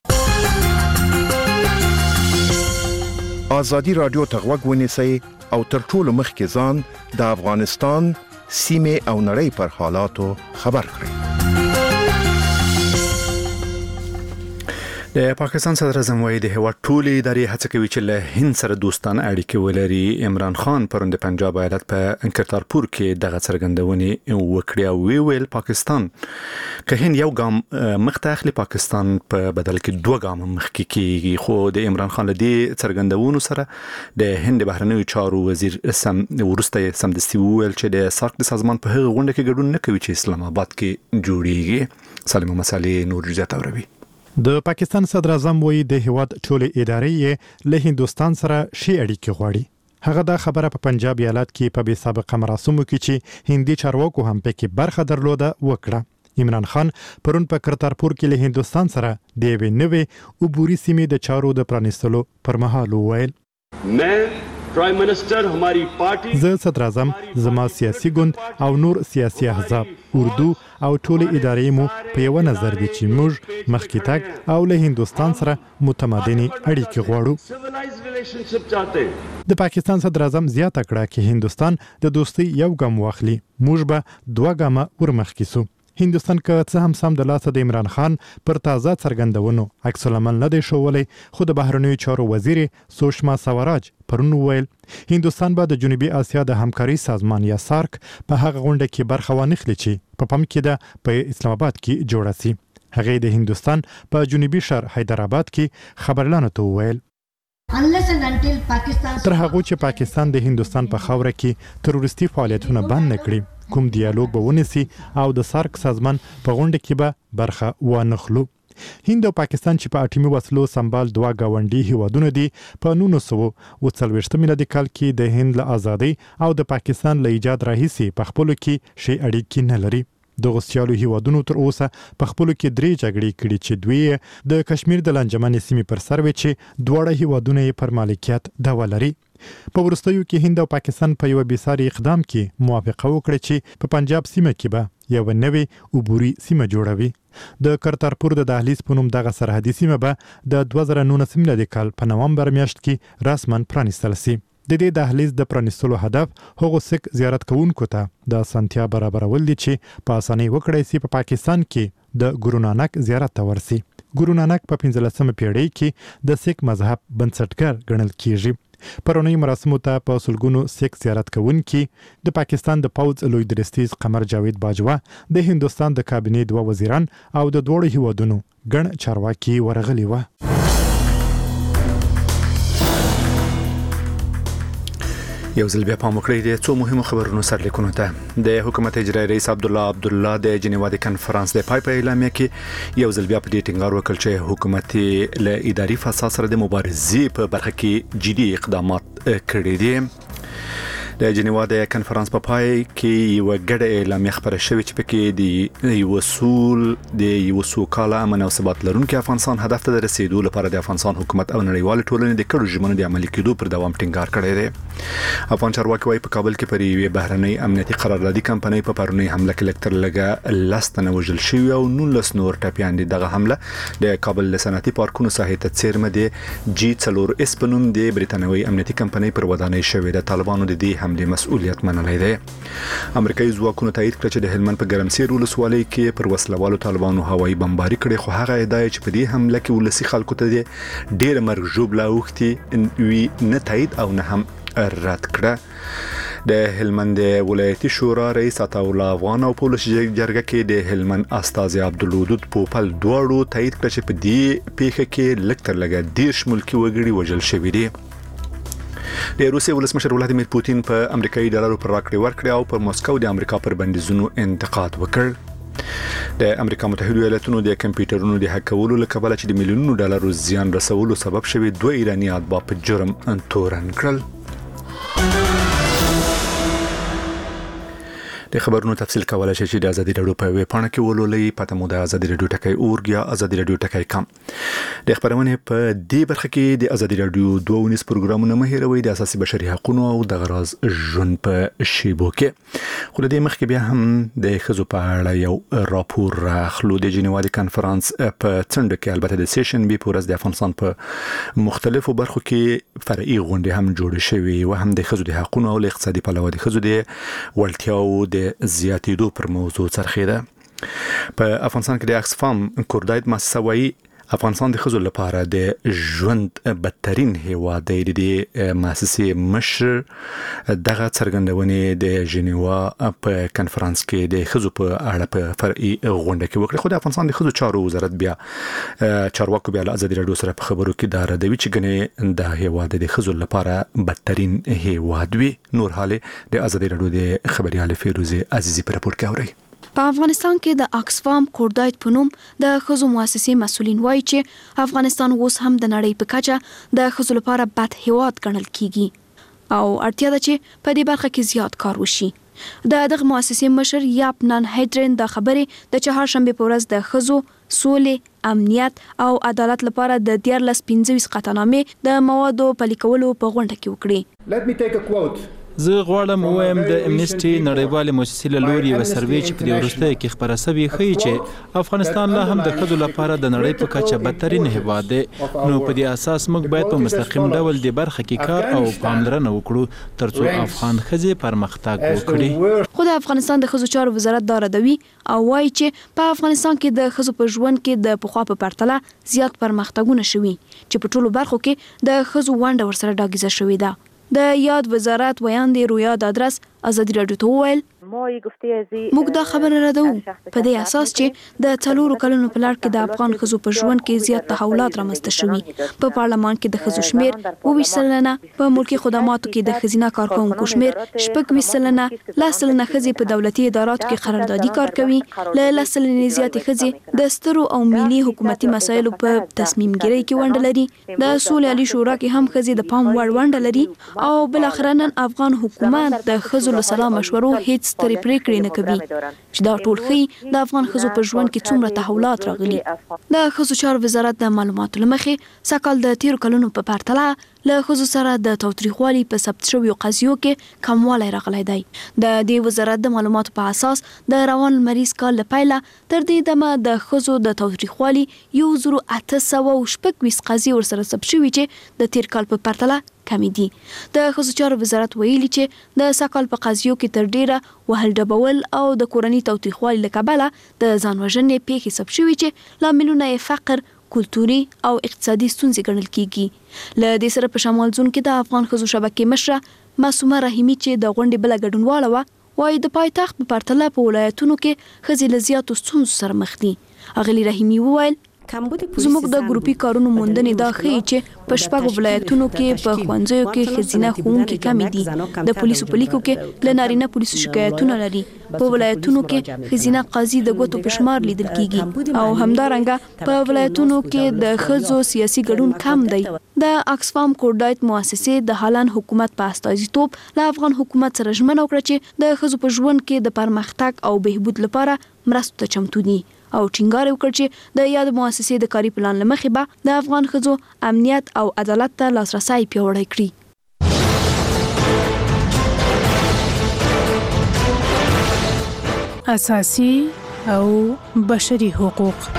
ازادي رادیو ته غوږ ونیسئ او تر ټولو مخکې ځان د افغانستان سیمې او نړۍ پر حالاتو خبر کړئ. د پاکستان صدر اعظم وايي د هیواد ټولې ادارې هڅه کوي چې له هند سره دوستانه اړیکې ولري. عمران خان پرون د پنجاب ایالت په کرتارپور کې دغه څرګندونې وکړې او ویل پاکستان که هند یو ګام مخته اخلي پاکستان په بدل کې 2 ګام مخکې کیږي. خو د عمران خان له دې څرګندونو سره د هند بهرنیو چارو وزیر ورسته سمدستي وویل چې د سارک د سازمان په هغه غونډه کې ګډون نه کوي چې اسلام آباد کې جوړیږي. سالم مسالې نور جزات اوروي. د پاکستان صدر اعظم وایي د هیواد ټولې ادارې له هندستان سره شي اړیکې غواړي. هغه دا خبره په پنجاب ایالت کې په بې سابقه مراسمو کې چې هندي چارواکو هم پکې برخه درلوده وکړه. عمران خان پرون په کرتارپور کې له هندستان سره د یوې نوې عبوري سیمې د چارو د پرانیستلو پر مهال وویل پرایم منسٹر ہماری پارٹی زه صدر اعظم زما سیاسي ګوند او نور سیاسي احزاب اردو او ټول ادارې مو په یو نظر دي چې موږ مخکې تګ او له هندستان سره متمدني اړیکې غواړو. د پاکستان صدر اعظم زیاته کړه چې هندستان د دوستۍ یو ګام واخلي موږ به 2 ګامه ورمخکې سو. هندستان که څه هم سم د لاسه د عمران خان پر تازه څرګندونو عکس العمل نه دی ښوولی خو د بهرنیو چارو وزیر سوشما سوراج پرون وویل هندستان به د جنوبي اسیا د همکاري سازمان یا سارک په هغه غونډه کې برخه وانخلي چې په پم کې ده په اسلام آباد کې جوړه سي. هغه د هندستان په جنوبي شهر حیدرآباد کې خبرلانو ته وویل تر هغه چې پاکستان د هندستان په خاوره کې تروریستي فعالیتونه بند نه کړي کوم ډیالوګ به ونیسي او د سارک سازمان په غونډه کې به برخه وانخلو. هند او پاکستان چې په اټومي وسلو سمبال دوه گاونډي هیوادونه دي په 1940 میلادي کال کې د هند له ازادۍ او د پاکستان له ایجاد راهیسي په خپلو کې شی اړیکې نه لري. دغه سیالو هیوادونو تر اوسه په خپلو کې 3 جګړې کړې چې دوی د کشمیر د لانجمنې سیمې پر سر وي چې دواړه هیوادونه یې پر مالکیت دعوه لري. په وروستیو کې هند او پاکستان په یو بېساري اقدام کې موافقه وکړه چې په پنجاب سیمه کې به یو نوې عبوري سیمه جوړوي. د کرتارپور د دهلیز په نوم دغه سرحدي سیمه به د 2019 میلادي کال په نوامبر میاشت کې رسما پرانیستل شي. د دې دهلیز د پرانیستلو هدف هغو سیک زیارت کوونکو ته د اسانتیا برابرول دي چې په اسانۍ وکړای شي په پاکستان کې د ګورو نانک زیارت ته ورسي. ګورو نانک په 15مه پیړۍ کې د سیک مذهب بنسټګر ګڼل کیږي. پرونی مراسمو ته په سلګونو سیک زیارت کوونکي د پاکستان د پوځ لوی درستیز قمر جاوید باجوا، د هندستان د کابینې 2 وزیران او د دوړو هیوادونو ګڼ چارواکي ورغلي و. یو ځل بیا پام وکړئ د څو مهمو خبرونو سرلیکونو ته. د حکومت اجرایی رئیس عبدالله د جنیوا د کنفرانس د پای په اعلامیه کې یو ځل بیا په دې ټینګار وکړ چې حکومت له اداري فساد سره د مبارزې په برخه کې جدي اقدامات کړي دي. د جنیوا د کنفرانس په پای کې یو ګډه اعلامیه خبره شوې چې پکې د یو سوکاله امن او ثبات لرونکي افغانستان هدف ته رسیدو لپاره د افغانستان حکومت او نړیوال ټولنې د کډو ژمنو د عملي کېدو پر دوام ټینګار کړی دی. افغان چارواکي وايي په کابل کې پر یوې بهرنۍ امنیتي قراردادي کمپنۍ په پرونی حمله کې لکتر لګه 10 تنه وژل شوي او 19 نور ټپیان دي. دغه حمله د کابل صنعتي پارکونو ساحې ته څیرمه د G4S په نوم د بریتانوي امنیتي کمپنۍ پر ودانۍ شوې ده. طالبانو د دې حمله مسؤلیت منلای دی. امریکایي ځواکونو تایید کړ چې د هلمند په ګرمسیر ولسوالۍ کې پر وسلوالو طالبانو هوایي بمباري کړې، خو هغه ادعا چې په دې حمله کې ولسی خلکو ته ډېر مرګ ژوبله اوښتي وی نه تایید او نه هم رد کړه. د هلمند ولایتي شورا رئیس عطاالله افغان او پولیس جرګه کې د هلمند استاذ عبدالودود پوپل دواړو تایید کړ چې په دې پیښه کې لکتر لګه 10 ملکی وګړي وژل شوي دي. د روسیې ولسمشر ولادیمیر پوتین په امریکایي ډالرو پر راکړې ورکړې او پر مسکو د امریکا پر بندیزونو انتقاد وکړ. د امریکا متحده ایالاتونو د کمپیوټرونو د هک کولو له کبله چې د میلیونونو ډالرو زیان رسولو سبب شوی 2 ایرانی اتباع په جرم تورن کړل. د خبرونو تفصیل کولای شئ چې د ازادي رادیو په ویب پاڼه کې ولولئ. پته مو د ازادي رادیو ټکی اورګ یا ازادي رادیو ټکی کام. د خبرونه په دې برخه کې د ازادي رادیو 2 پروګرامونه مه هیروئ. د اساسي بشري حقوقو او د غراض ژوند په شیبو کې. خو د دې مخکې بیا هم د خزو په اړه یو راپور راخلو. د جنیوا د کنفرانس په څنډه کې البته د سیشن بي پورز د افغانستان په مختلفو برخو کې فرعي غونډې هم جوړې شوې او هم د خزو د حقوقو او اقتصادي پلوه د خزو د ولټیاو د زیاتېدو پر موضوع څرخیده. په افغانستان کې د اکسفام کوردایت مؤسسه وايي افغانستان د خزو لپاره د ژوند بدترین هیواد دی. د مؤسسې مشر دغه څرګندونې د جنیوا په کنفرانس کې د خزو په اړه په فرعي غونډه کې وکړه. خو د افغانستان د خزو چارو وزارت بیا چارواکو بیا له ازادي رادیو سره په خبرو کې دا ردوي چې ګنې د هیواد د خزو لپاره بدترین هیواد وي. نور حاله د ازادي رادیو د خبريال فیروزه عزیزی په راپور کې اوري. په افغانستان کې د اکسفام کوردایت په نوم د خزو مؤسسې مسؤلین وایي چې افغانستان اوس هم د نړۍ په کچه د خزو لپاره بد هیواد ګڼل کیږي او اړتیا ده چې په دې برخه کې زیات کار وشي. د دغه مؤسسې مشر یاپ نان هیدرن د خبرې د چهارشنبه په ورځ د خزو سولې، امنیت او عدالت لپاره د 1325 قطعنامې د موادو پلي کولو په غونډه کې وکړي. Let me take a quote. زه غواړم وایم د امنیسټي نړیوالې مؤسسې له لوري یو سروې چې په دې وروستیو کې خبره شوې ښیي چې افغانستان لا هم د ښځو لپاره د نړۍ په کچه بدترین هیواد دی. نو په دې اساس موږ باید په مستقیم ډول د برخه کې کار او پاملرنه وکړو ترڅو افغان ښځې پرمختګ وکړي. خو د افغانستان د ښځو چارو وزارت دا ردوي او وایي چې په افغانستان کې د ښځو په ژوند کې د پخوا په پرتله زیات پرمختګونه شوي چې په ټولو برخو کې د ښځو ونډه ورسره ډاګیزه شوې ده. د یاد وزارت ویاندې رویا د ادرس ازادي رادیو ته وویل موږ دا خبره ردو په دې اساس چې د 4 کلونو په لړ کې د افغان ښځو په ژوند کې زیات تحولات رامنځته شوي. په پارلمان کې د ښځو شمیر 22%، په ملکي خدماتو کې د ښځینه کارکونکو شمیر 26%، 10% ښځې په دولتي اداراتو کې قراردادي کار کوي، له 10% زیاتې ښځې د سترو او ملي حکومتي مسایلو په تصمیم ګیرۍ کې ونډه لري. د سولې عالی شورا کې هم ښځې د پام وړ ونډه لري او بل اخر نن افغان حکومت د ښځو له سلا مشورو هیڅ سترې پریکړې نه کوي چې دا ټول ښيي د افغان ښځو په ژوند کې څومره تحولات راغلي. د ښځو چارو وزارت د معلوماتو لمخې سږکال د 13 کلونو په پرتله له ښځو سره د تاوتریخوالي په ثبت شویو قضیو کې کموالی راغلی دی. د دې وزارت د معلوماتو په اساس د روان لمریز کال له پیله تر دې دمه د ښځو د تاوتریخوالي 1826 قضیې ورسره ثبت شوي چې د تیر کال په پرتله کمی دي. د ښځو چارو وزارت ویلي چې د سږکال په قضیو کې تر ډیره وهل ډبول او د کورنۍ تاوتریخوالي له کبله د ځان وژنې پیښې ثبت شوي چې لاملونه یې فقر، کلتوري او اقتصادي ستونزې ګڼل کیږي. له دې سره په شمال زون کې د افغان ښځو شبکې مشره معصومه رحیمي چې د غونډې بله ګډونواله وه وايي د پایتخت په پرتله په ولایتونو کې ښځې له زیاتو ستونزو سره مخ دي. اغلې رحیمي وویل زموږ د ګروپي کارونو موندنې دا ښيي چې په شپږو ولایتونو کې په ښوونځیو کې ښځینه ښوونکي کمې دي. د پولیسو په لیکو کې له نارینه پولیسو شکایتونه لري. په ولایتونو کې ښځینه قاضي د ګوتو په شمار لیدل کیږي او همدارنګه په ولایتونو کې د ښځو سیاسي ګډون کم دی. د اکسفام کوردایت مؤسسې د هالند حکومت په استازیتوب له افغان حکومت سره ژمنه وکړه چې د ښځو په ژوند کې د پرمختګ او بهبود لپاره مرستو ته چمتو دي او ټینګار وکړ چې د یاد مؤسسې د کاري پلان لمخې به د افغان ښځو امنیت او عدالت ته لاسرسی پیاوړی کړي. اساسي او بشري حقوق.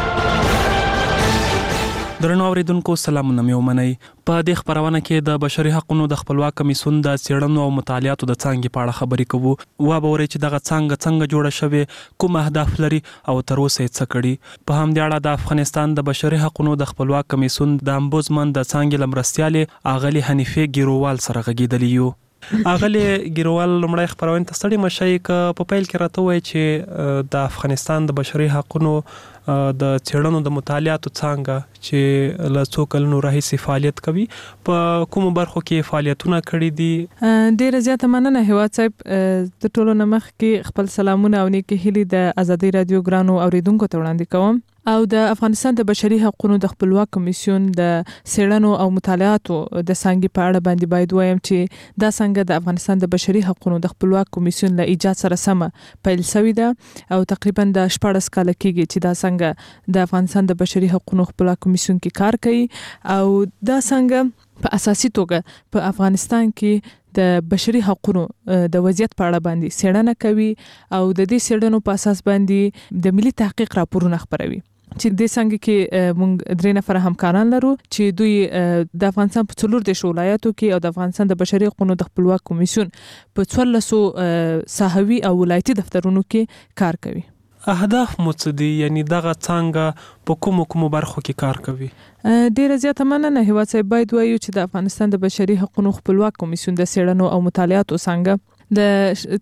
درنو اوریدونکو سلامونه مې ومنئ. په دې خبرونه کې د بشري حقوقو د خپلواک کمیسیون د څېړنو او مطالعاتو د څانګې په اړه خبرې کوو. به ورې چې دغه څنګه جوړه شوې، کوم اهداف لري او تر اوسه یې څه کړي. په همدې اړه د افغانستان د بشري حقوقو د خپلواک کمیسیون د امبودسمن د څانګې لمرستیالې اغلی حنیفه ګیروال سره غږیدلی یو. اغلی ګیروال لمړی خبرونه ته ستړي مشي ک په پیل کې راته وای چې د افغانستان د بشري حقوقو د څېړنو د مطالعاتو څنګه چې له څو کلونو راهیسې فعالیت کوي، په کومو برخو کې فعالیتونه کړي دي؟ ډیره زیاته مننه هیواد صاحب. د ټولو نه مخکې خپل سلامونه او نیکې هیلې د ازادي رادیو ګرانو اوریدونکو ته وړاندې کوم او د افغانستان د بشري حقوقو د خپلواک کمیسیون د څېړنو او مطالعاتو د څنګه په اړه باندې باید وایم چې دا څنګه د افغانستان د بشري حقوقو د خپلواک کمیسیون له ایجاد سره سم پیل شوې ده او تقریبا د 14 کال کېږي چې دا څنګه د افغانستان د بشري حقوقو خپلواک کمیسیون کې کار کوي او دا څنګه په اساسي توګه په افغانستان کې د بشري حقوقو د وضعیت په اړه باندې څېړنه کوي او د دې څېړنو په اساس باندې د ملي تحقیق راپورونه خپروي. چې د څنګه کې موږ درې نفر همکاران لرو چې دوی د افغانستان په 14 ولایتو کې او د افغانستان د بشري حقوقو د خپلواک کمیسیون په 14 ساحوي او ولایتي دفترونو کې کار کوي. اهداف مو څه دي؟ یعنی دغه څنګه په کومو برخو کې کار کوي؟ ډیره زیاته مننه هیواد صاحب. باید وایو چې د افغانستان د بشري حقوقو خپلواک کمیسیون د څېړنو او مطالعاتو څنګه د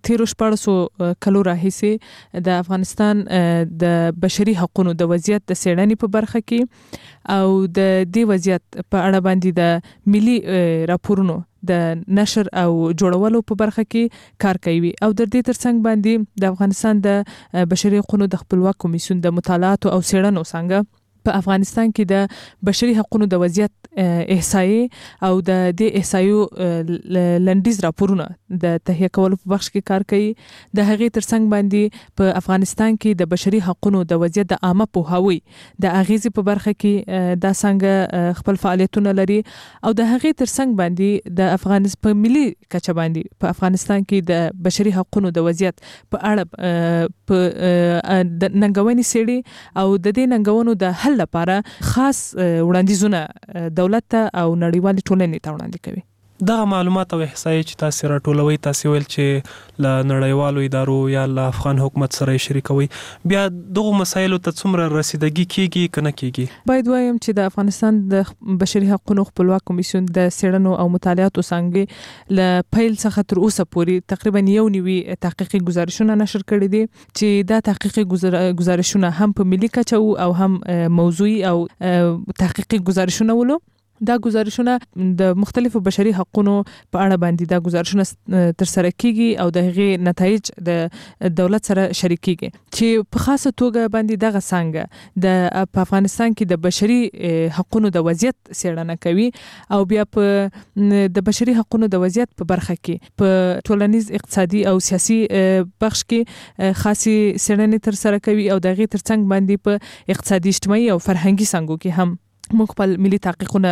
13 کلو راهیسې د افغانستان د بشري حقوقو د وضعیت د څېړنې په برخه کې او د دې وضعیت په اړه باندې د ملي راپورونو د نشر او جوړولو په برخه کې کار کوي او د دې ترڅنګ باندې د افغانستان د بشري حقوقو د خپلواک کمیسیون د مطالعاتو او څېړنو څنګه په افغانستان کې د بشري حقوقو د وضعیت احصایې او د دې احصایو لنډیز راپورونه د تهیه کولو په بخش کې کار کوي. د هغې ترڅنګ باندې په افغانستان کې د بشري حقوقو د وضعیت د عامه پوهاوي د اغیزې په برخه کې دا څنګه خپل فعالیتونه لري او د هغې ترڅنګ باندې د افغانستان په ملي کچه باندې په افغانستان کې د بشري حقوقو د وضعیت په اړه په ننګونې سړي او د دې ننګونو د حل لپاره خاص وړاندیزونه دولت ته او نړیوالې ټولنې ته وړاندې کوي. دغه معلومات او احصایې چې تاسو راټولوي، تاسو ویل چې له نړیوالو ادارو یا له افغان حکومت سره شریکوي، بیا دغه مسایلو ته څومره رسیدګي کیږي کنه کیږي؟ باید وایم چې د افغانستان د بشري حقوقو خپلواک کمیسیون د څېړنو او مطالعاتو څنګه ل پیل څخه تر اوسه پورې تقریبا 1 تحقیقي گزارشونه نشر کړي دي چې دا تحقیقي گزارشونه هم په ملي کچه او هم موضوعي او تحقیقي گزارشونه ولو. دا گزارشونه د مختلفو بشري حقوقو په اړه باندې دا گزارشونه تر سره کیږي او د هغې نتایج د دولت سره شریکيږي چې په خاصه توګه باندې دغه څنګه د افغانستان کې د بشري حقوقو د وضعیت څېړنه کوي او بیا په د بشري حقوقو د وضعیت په برخه کې په ټولنیز اقتصادي او سیاسي بخش کې خاصي څېړنې تر سره کوي او د هغې ترڅنګ باندې په اقتصادي اجتماعي او فرهنګي څانګو کې هم موږ خپل ملي تحقیقونه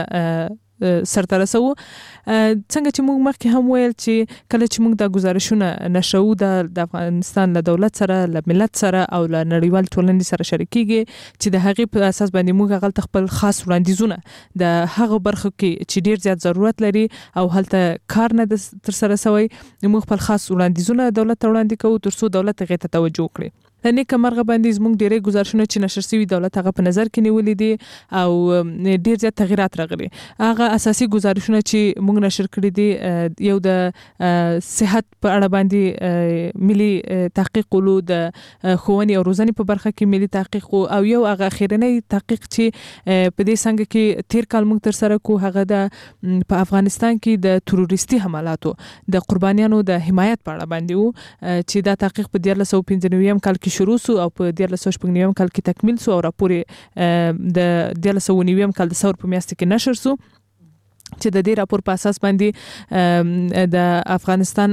سرته رسو. څنګه چې موږ مخکې هم ویل چې کله چې موږ دا گزارشونه نشو د افغانستان له دولت سره، له ملت سره او له نړیوال ټولنې سره شریکيږي چې د هغې په اساس باندې موږ هغه خپل خاص وړاندیزونه د هغه برخو کې چې ډیر زیات ضرورت لري او هلته کار نه تر سره شوی، موږ خپل خاص وړاندیزونه دولت ته وړاندې کوو ترڅو دولت هغې ته توجه وکړي. نیکه مرغه باندې زموږ ډیرې گزارشونه چې نشر شوي دولت هغه په نظر کې نیولې دي او ډیر زیات تغیرات راغلي. هغه اساسي گزارشونه چې موږ نشر کړي دي یو د صحت په اړه باندې ملي تحقیق ولو، د ښوونې او روزنې په برخه کې ملي تحقیق او یو هغه اخیرنی تحقیق چې په دې څنګه کې تیر کال موږ تر سره کو هغه د په افغانستان کې د تروریستي حملاتو د قربانیانو د حمایت په اړه باندې وو چې دا تحقیق په 1995 کال کې شروع سو او په 1999 کال کې تکمیل سو او راپورې د 1999 کال د ثور په میاشت کې نشر سو چې د دې راپور په اساس باندې د افغانستان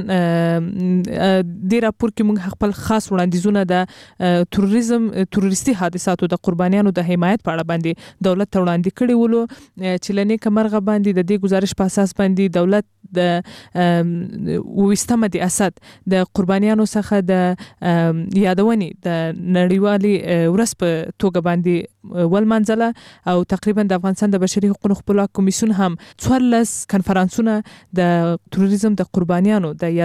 د راپور کې موږ خپل خاص وړاندیزونه د تروریستي حادثاتو د قربانیانو د حمایت په اړه باندې دولت ته وړاندې کړي ولو چې لنې کمرغه باندې د دې گزارش په اساس باندې دولت د وستمه د اسد د قربانیانو څخه د یادونې د نړیوالي ورځ په توګه باندې ولمنځله او تقریبا د افغانستان د بشري حقوقو خپلواک کمیسیون هم 14 کنفرانسونه د تروریزم د قربانیانو د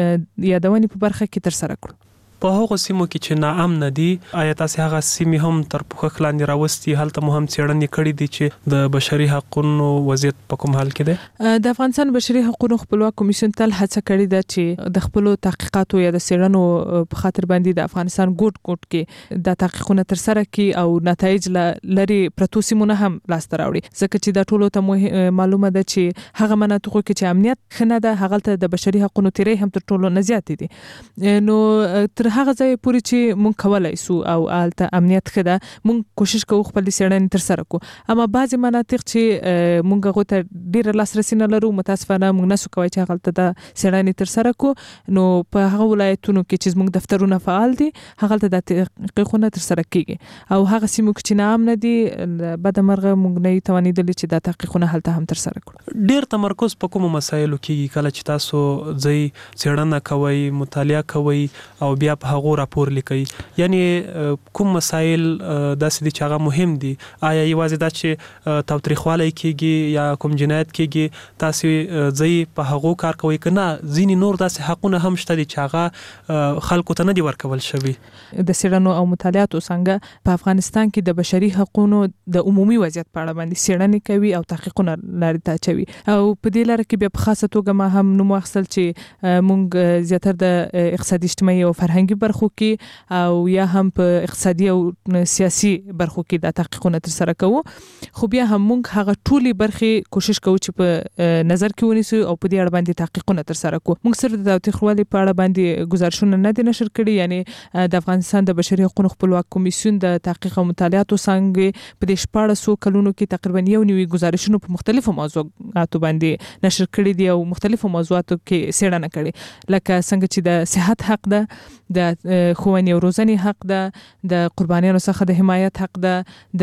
یادونې په برخه کې تر سره کړو. په هغه سیمو کې چې ناامن دي، آیا تاسو هغه سیمې هم تر پوښښ لاندې راوستي؟ هلته مو هم څېړنې کړې دي چې د بشري حقوقو وضعیت په کوم حال کې دی؟ د افغانستان بشري حقوقو خپلواک کمیسیون تل هڅه کړې ده چې د خپل تحقیقاتو یا د څېړنو په خاطر باندې د افغانستان ګوټ کې د تحقیقونه تر سره کړي او نتایج لري پرتو سیمونه هم لاسته راوړي، ځکه چې دا ټولو ته معلومه ده چې هغه مناطقو کې چې امنیت ښه نه ده هغه ته د بشري حقوقو تیری هم تر ټولو نه زیاتې دي. نو تر هغه ځای پورې چې مونږ کولای سو او الته امنیت ښه ده مونږ کوشش کوو خپل څېړنې تر سره کو، اما بعضې مناطق چې مونږ هغو ته ډیره لاسرسي نه لرو متاسفانه مونږ نسو کولی چې هغلته د څېړنې تر سره کو. نو په هغه ولایتونو کې چې زموږ دفترونه فعال دي هغلته د تحقیقونه تر سره کیږي او هغه سیمو کې چې ناامنه دي بدمرغه مونږ نه توانیدلی چې د تحقیقونه هلته هم تر سره کړو. ډیر تمرکز په کومو مسایلو کیږي کله چې تاسو ځئ څېړنه کوئ، مطالعه کوئ او بیا په هغو راپور لیکي؟ یعنی کوم مسایل داسې دي چې هغه مهم دي؟ آیا یوازې دا چې تاوتریخوالی کیږي یا کوم جنایت کیږي تاسو ځئ په هغو کار کوئ که نه ځینې نور داسې حقونه هم شته دي چې هغه خلکو ته نه دي ورکول شوي؟ د څېړنو او مطالعاتو څنګه په افغانستان کې د بشري حقوقو د عمومي وضعیت په اړه باندې څېړنې کوي او تحقیقونه لارې ته اچوي او په دې لاره کې بیا په خاصه توګه ما هم نوم واخیستل چې موږ زیاتره د اقتصادي اجتماعي او فرهنګي برخو کې او یا هم په اقتصادي او سیاسي برخو کې د تحقیقونه تر سره کوو، خو بیا هم موږ هغه ټولې برخې کوشش کوو چې په نظر کې ونیسو او په دې اړه باندې تحقیقونه تر سره کوو. موږ صرف د تاوتریخوالي په اړه باندې گزارشونه نه دي نشر کړي، یعنی د افغانستان د بشري حقوقو خپلواک کمیسیون د تحقیق او مطالعاتو څنګه په دې 14 کلونو کې تقریبا 1 گزارشونه په مختلفو موضوعاتو باندې نشر کړي دي او مختلفو موضوعاتو کې څېړنه کړي، لکه څنګه چې د صحت حق ده، د ښوونې او روزنې حق ده، د قربانیانو څخه د حمایت حق ده،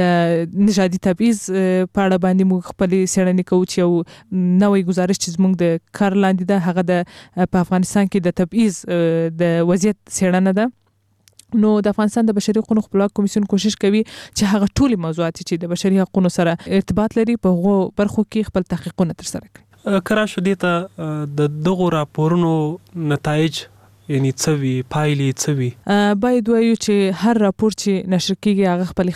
د نژادي تبعیض په اړه باندې موږ خپلې څېړنې کوو چې یو نوی گزارش چې زموږ د کار لاندې ده هغه د په افغانستان کې د تبعیض د وضعیت څېړنه ده. نو د افغانستان د بشري حقوقو خپلواک کمیسیون کوشش کوي چې هغه ټولې موضوعات چې د بشري حقوقو سره ارتباط لري په هغو برخو کې خپل تحقیقونه تر سره کړي. کرا شو دیته د دغه راپورونو نتایج یعنی څوي پایلې څوي باید وایو چې هر راپور چې نشر کیږي هغه خپل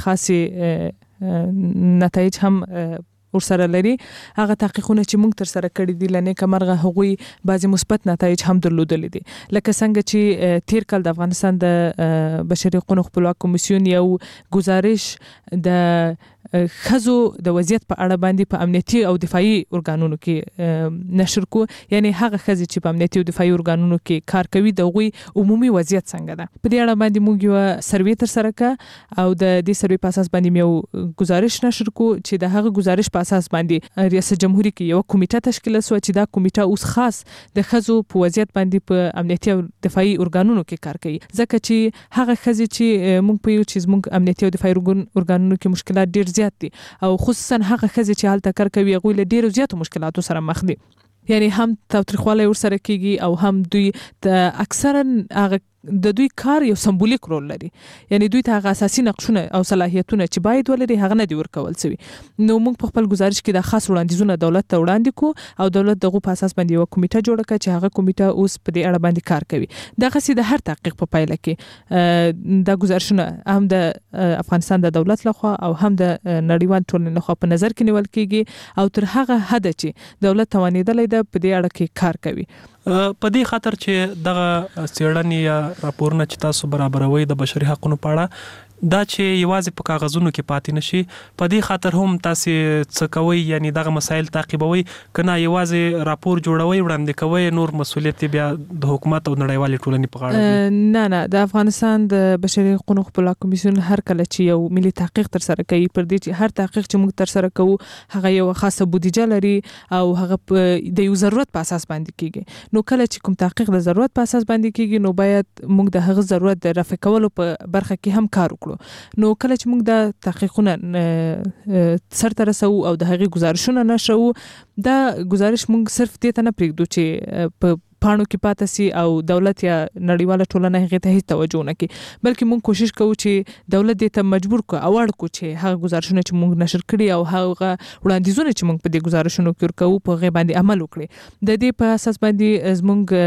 خاصه نتایج هم ورسره لري. هغه تحقیقونه چې موږ تر سره کړی دي لنه کمرغه هغوی بعضی مثبت نتایج هم درلودل دي. لکه څنګه چې تیر کال د افغانستان د بشري حقوقو خپلواک کمیسیون یو گزارش د خزو د وضعیت په اړه باندې په امنیتي او دفاعي ارګانونو کې نشر کو. یعنی هغه خزي چې په امنیتي او دفاعي ارګانونو کې کار کوي د غوي عمومي وضعیت څنګه ده په دې اړه باندې موږ یو سروې تر سره کا او د دې سروې په اساس باندې یو گزارش نشر کو چې د هغه گزارش په اساس باندې ریاست جمهوریت کې یو کمیټه تشکیل شو چې دا کمیټه اوس خاص د خزو په وضعیت باندې په امنیتي او دفاعي ارګانونو کې کار کوي. ځکه چې هغه خزي چې موږ په یو چیز موږ امنیتي او دفاعي ارګانونو کې مشکلات ډیر زیات دي او خصوصا هغه خزي چې حالت کار کوي غوي له ډیرو زیاتو مشکلاتو سره مخ دي. یعنی هم تاوتریخوالی ورسره کیږي او هم دوی اکثرا هغه د دوی کار یو سمبولیک رول لري. یعنی دوی ته هغه اساسي نقشونه او صلاحیتونه چې باید ولري هغه نه دی ورکول شوی. نو موږ په خپل گزارش کې د خاص وړاندیزونه دولت ته وړاندې کو او دولت دغه په اساس باندې یو کمیټه جوړه کړه چې هغه کمیټه اوس په دې اړه باندې کار کوي. دغه سي د هر تحقیق په پایله کې د گزارشونه هم د افغانستان د دولت لخوا او هم د نړیوال ټولنې لخوا په نظر کې نیول کیږي او تر هغه حد چې دولت توانیدلې ده په دې اړه کې کار کوي. په دې خاطر چې دغه څېړنې یا راپورونه چې تاسو برابروي د بشري حقوقو په اړه دا چې یوازې په کاغذونو کې پاتې نشي په دې خاطر هم تاسو څه کوي یعنی دغه مسایل تعقیبوي کنه یوازې راپور جوړوي وړاندې کوي نور مسولیت بیا د حکومت او نړیوالې ټولنې په غاړه نه د افغانستان د بشري حقوقو خپلواک کمیسیون هر کله چې یو ملي تحقیق تر سره کوي پر دې چې هر تحقیق چې موږ تر سره کوو هغه یو خاصه بودیجه لري او هغه د یو ضرورت په اساس باندې کیږي. نو کله چې کوم تحقیق د ضرورت په اساس باندې کیږي نو باید موږ د هغه ضرورت د رفع کولو په برخه کې هم کار وکړو. نو کله چې موږ د تحقیقونه سرته رسو او د هغې گزارشونه نشو دا گزارش موږ صرف دې ته نه پرېږدو چې په پاڼو کې پاتې سي او دولت یا نړیواله ټولنه هغې ته هیڅ توجه نه کوي بلکې موږ کوشش کوو چې دولت دې ته مجبور کړو او اړ کړو چې هغه گزارشونه چې موږ نشر کړي او هغه وړاندیزونه چې موږ په دې گزارشونو کې ورکوو په هغې باندې عمل وکړي. د دې په اساس باندې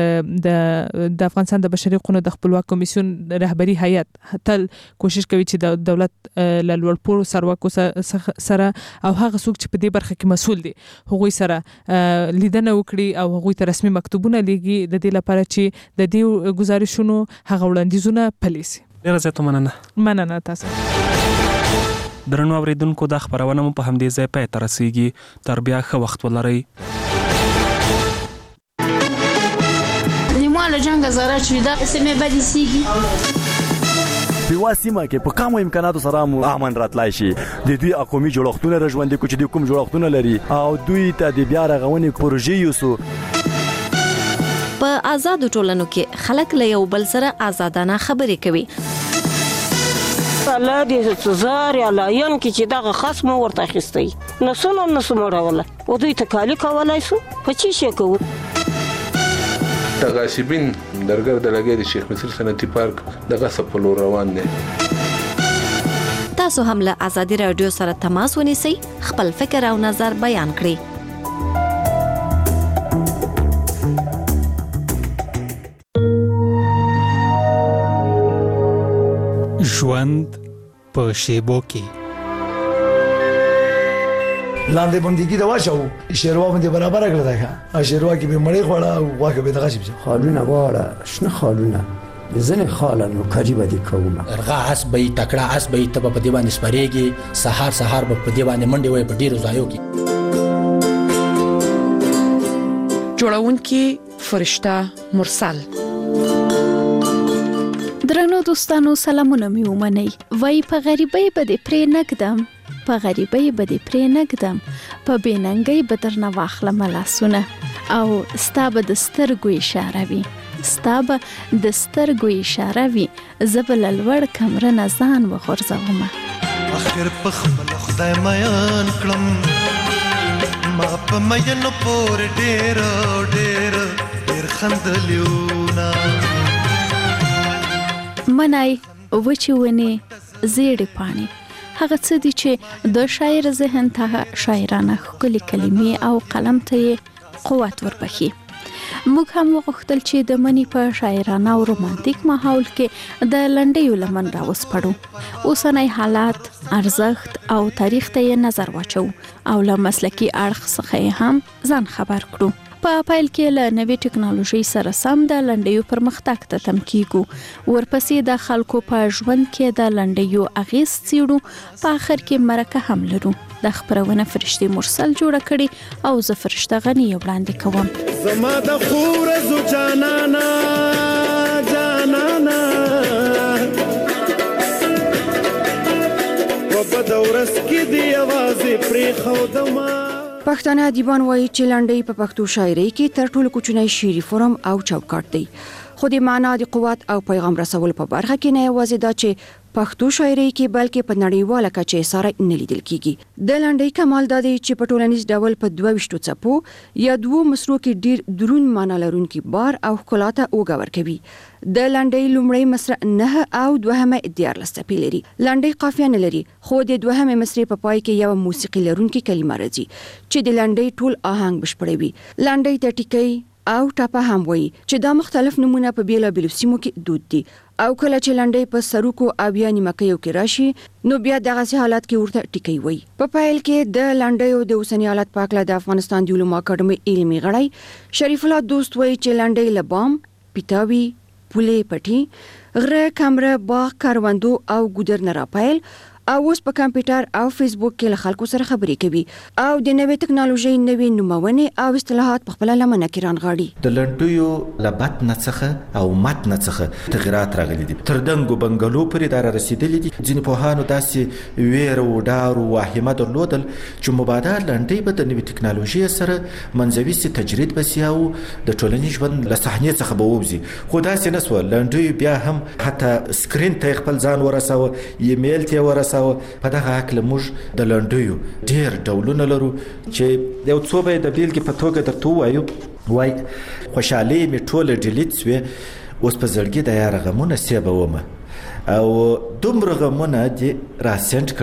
زموږ د افغانستان د بشري حقوقو د خپلواک کمیسیون رهبري هیئت تل کوشش کوي چې د دولت له لوړپوړو چارواکو سره او هغه څوک چې په دې برخه کې مسؤل دي هغوی سره لیدنه وکړي او هغوی ته رسمي مکتوبونه د دې لپاره چې د دې گزارشونو هغه وړاندیزونه پلي سي. ډیره زیاته مننه تاسو. درنو اوریدونکو د خبرونه مو په همدې ځای پای ته رسیږي. تر بیا ښه وخت ولرئ. نیمه له جنګ زره چې دا سمې بدې سیږي په واسمه کې په کومو امکاناتو سره مو امن راتلای شي د دوی اقومي جوړښتونه رژوندې کو چې د کوم جوړښتونه لري او دوی ته د بیا رغونې پروژې یوسو. په آزادو ټولنو کې خلک له یو بل سره آزادانه خبرې کوي. الله دې زار یا لاین کې چې دغه خصم ورته اخیستی نسونه نسموړوله او دوی ته کالی کولای سو په چی شي کوو. تغاسبین درګر د لګي د شیخ مصر صنعتي پارک دغه سپلو روان دي. تاسو هم له آزادي رادیو سره تماس ونیسئ خپل فکر او نظر بیان کړئ. ژوند په شیبو کې لاندې باندې دا واچو شیروا باندې برابر کړل دا ښه شیروا کې به مړې خوړه او واکه به دغه شي خالونه واړه شنه خالونه ځنه خالانو کجی باندې کومه ارغا اس به تکړه اس به ته په دی باندې سپریږي سحر په دی باندې منډي وای په ډیرو ځایو کې جوړونکي فرشته مرسل. درنو دوستانو سلامونه می ومنئ. وای په غریبۍ بده پرې نګدم په غریبۍ بده پرې نګدم په بیننګۍ بدرنه واخلم لاسونه او ستاب د سترګو اشاره وي ستاب د سترګو اشاره وي زبل لوړ کمره نزان وغورځوم اخر په خپل خدای میان کړم ما په مینو پور ډېر خندلیونا منای وچی ونی زیړې پانی هغه څه دي چې د شاعر ذهن ته شاعرانه ښکلي کلمې او قلم ته قوت وربخي. موږ هم وغوښتل چې د منی په شاعرانه او رومانتیک ماحول کې د لنډیو لمن راوسپړو. اوسنی حالات، ارزښت او تاریخ ته نظر واچو او له مسلکي اړخ څخه هم ځان خبر کړو. په پایل کې له نوې ټکنالوژي سره سم د لنډیو پرمختګ ته تم کیږو. ورپسې د خلکو په ژوند کې د لنډیو اغیز څیړو. په اخر کې مرکه هم لرو. د خبرونه فرشتي مرسل جوړه کړي او زه فرشته غني وړاندې کوم. زما د خورزو جانانا جانانا و په دورس کې دی आवाज پرې خودما. پښتانه ادیبان وایي چې لنډۍ په پښتو شاعرۍ کې تر ټولو کوچنی شعري فورم او چوکاټ دی. خو د معنا د قوت او پیغام رسول په برخه کې نه یوازې دا چې پښتو شاعرۍ کې بلکې په نړیواله کچه سره نه لیدل کیږي. د لنډۍ کمال دا دی چې په ټولنیز ډول په 22 څپو یا 2 مصرو کې ډیر درون معنا لرونکي بار او ښکلا ته اوګور کوي. د لنډۍ لومړی مصرع 9 او دوهمه 14 څپې لري. لنډۍ قافیه نه لري، خو د دوهمه مصرع په پای کې یو موسیقي لرونکي کلمه راځي چې د لنډۍ ټول آهنګ بشپړوي. لنډۍ ته ټیکي او ټاپه هم وایي چې دا مختلف نمونه په بیلابیلو سیمو کې دود دي. او کله چې لنډۍ په سروکو او یا نیمکیو کې راشي نو بیا دغه حالات کې ورته ټیکي وایي. په پایل کې د لنډیو د اوسنی حالت په اړه د افغانستان د علومو اکاډمي علمي غړی شریف الله دوست وایي چې لنډۍ لبام، پیتاوي، پولې پټي، غره، کمره، باغ، کاروندو او ګودر نه راپایل او اوس په کمپیوټر او فیسبوک کې له خلکو سره خبرې کوي او د نوې ټکنالوژي نوې نومونه او اصطلاحات په خپل لمنه کې رانغاړي. د لنډیو لبات نڅخه او مات نڅخه تغیرات راغلي دي. تر دنګو بنګلو پورې دا رسیدلي دي. ځینې پوهانو داسې ویر او ډار او واهمه درلودل چې مبادا لنډۍ به د نوې ټکنالوژي سره منځوي سي تجرید بسیاو د ټولنیز ژوند له صحنې څخه به ووځي. خو داسې نسو. لنډۍ بیا هم حتی سکرین ته خپل ځان ورساوه، ایمیل ته ورساوه. په دغه حق له موږ د لنډیو ډیر ډولونه لرو چې یو څو به د بیلګې په توګه درته وایو. وای خوشحالي مې ټوله ډیلیټ سوې، اوس په زړګي د یاره غمونه سیبه ومه او دومره غمونه دې راسنټ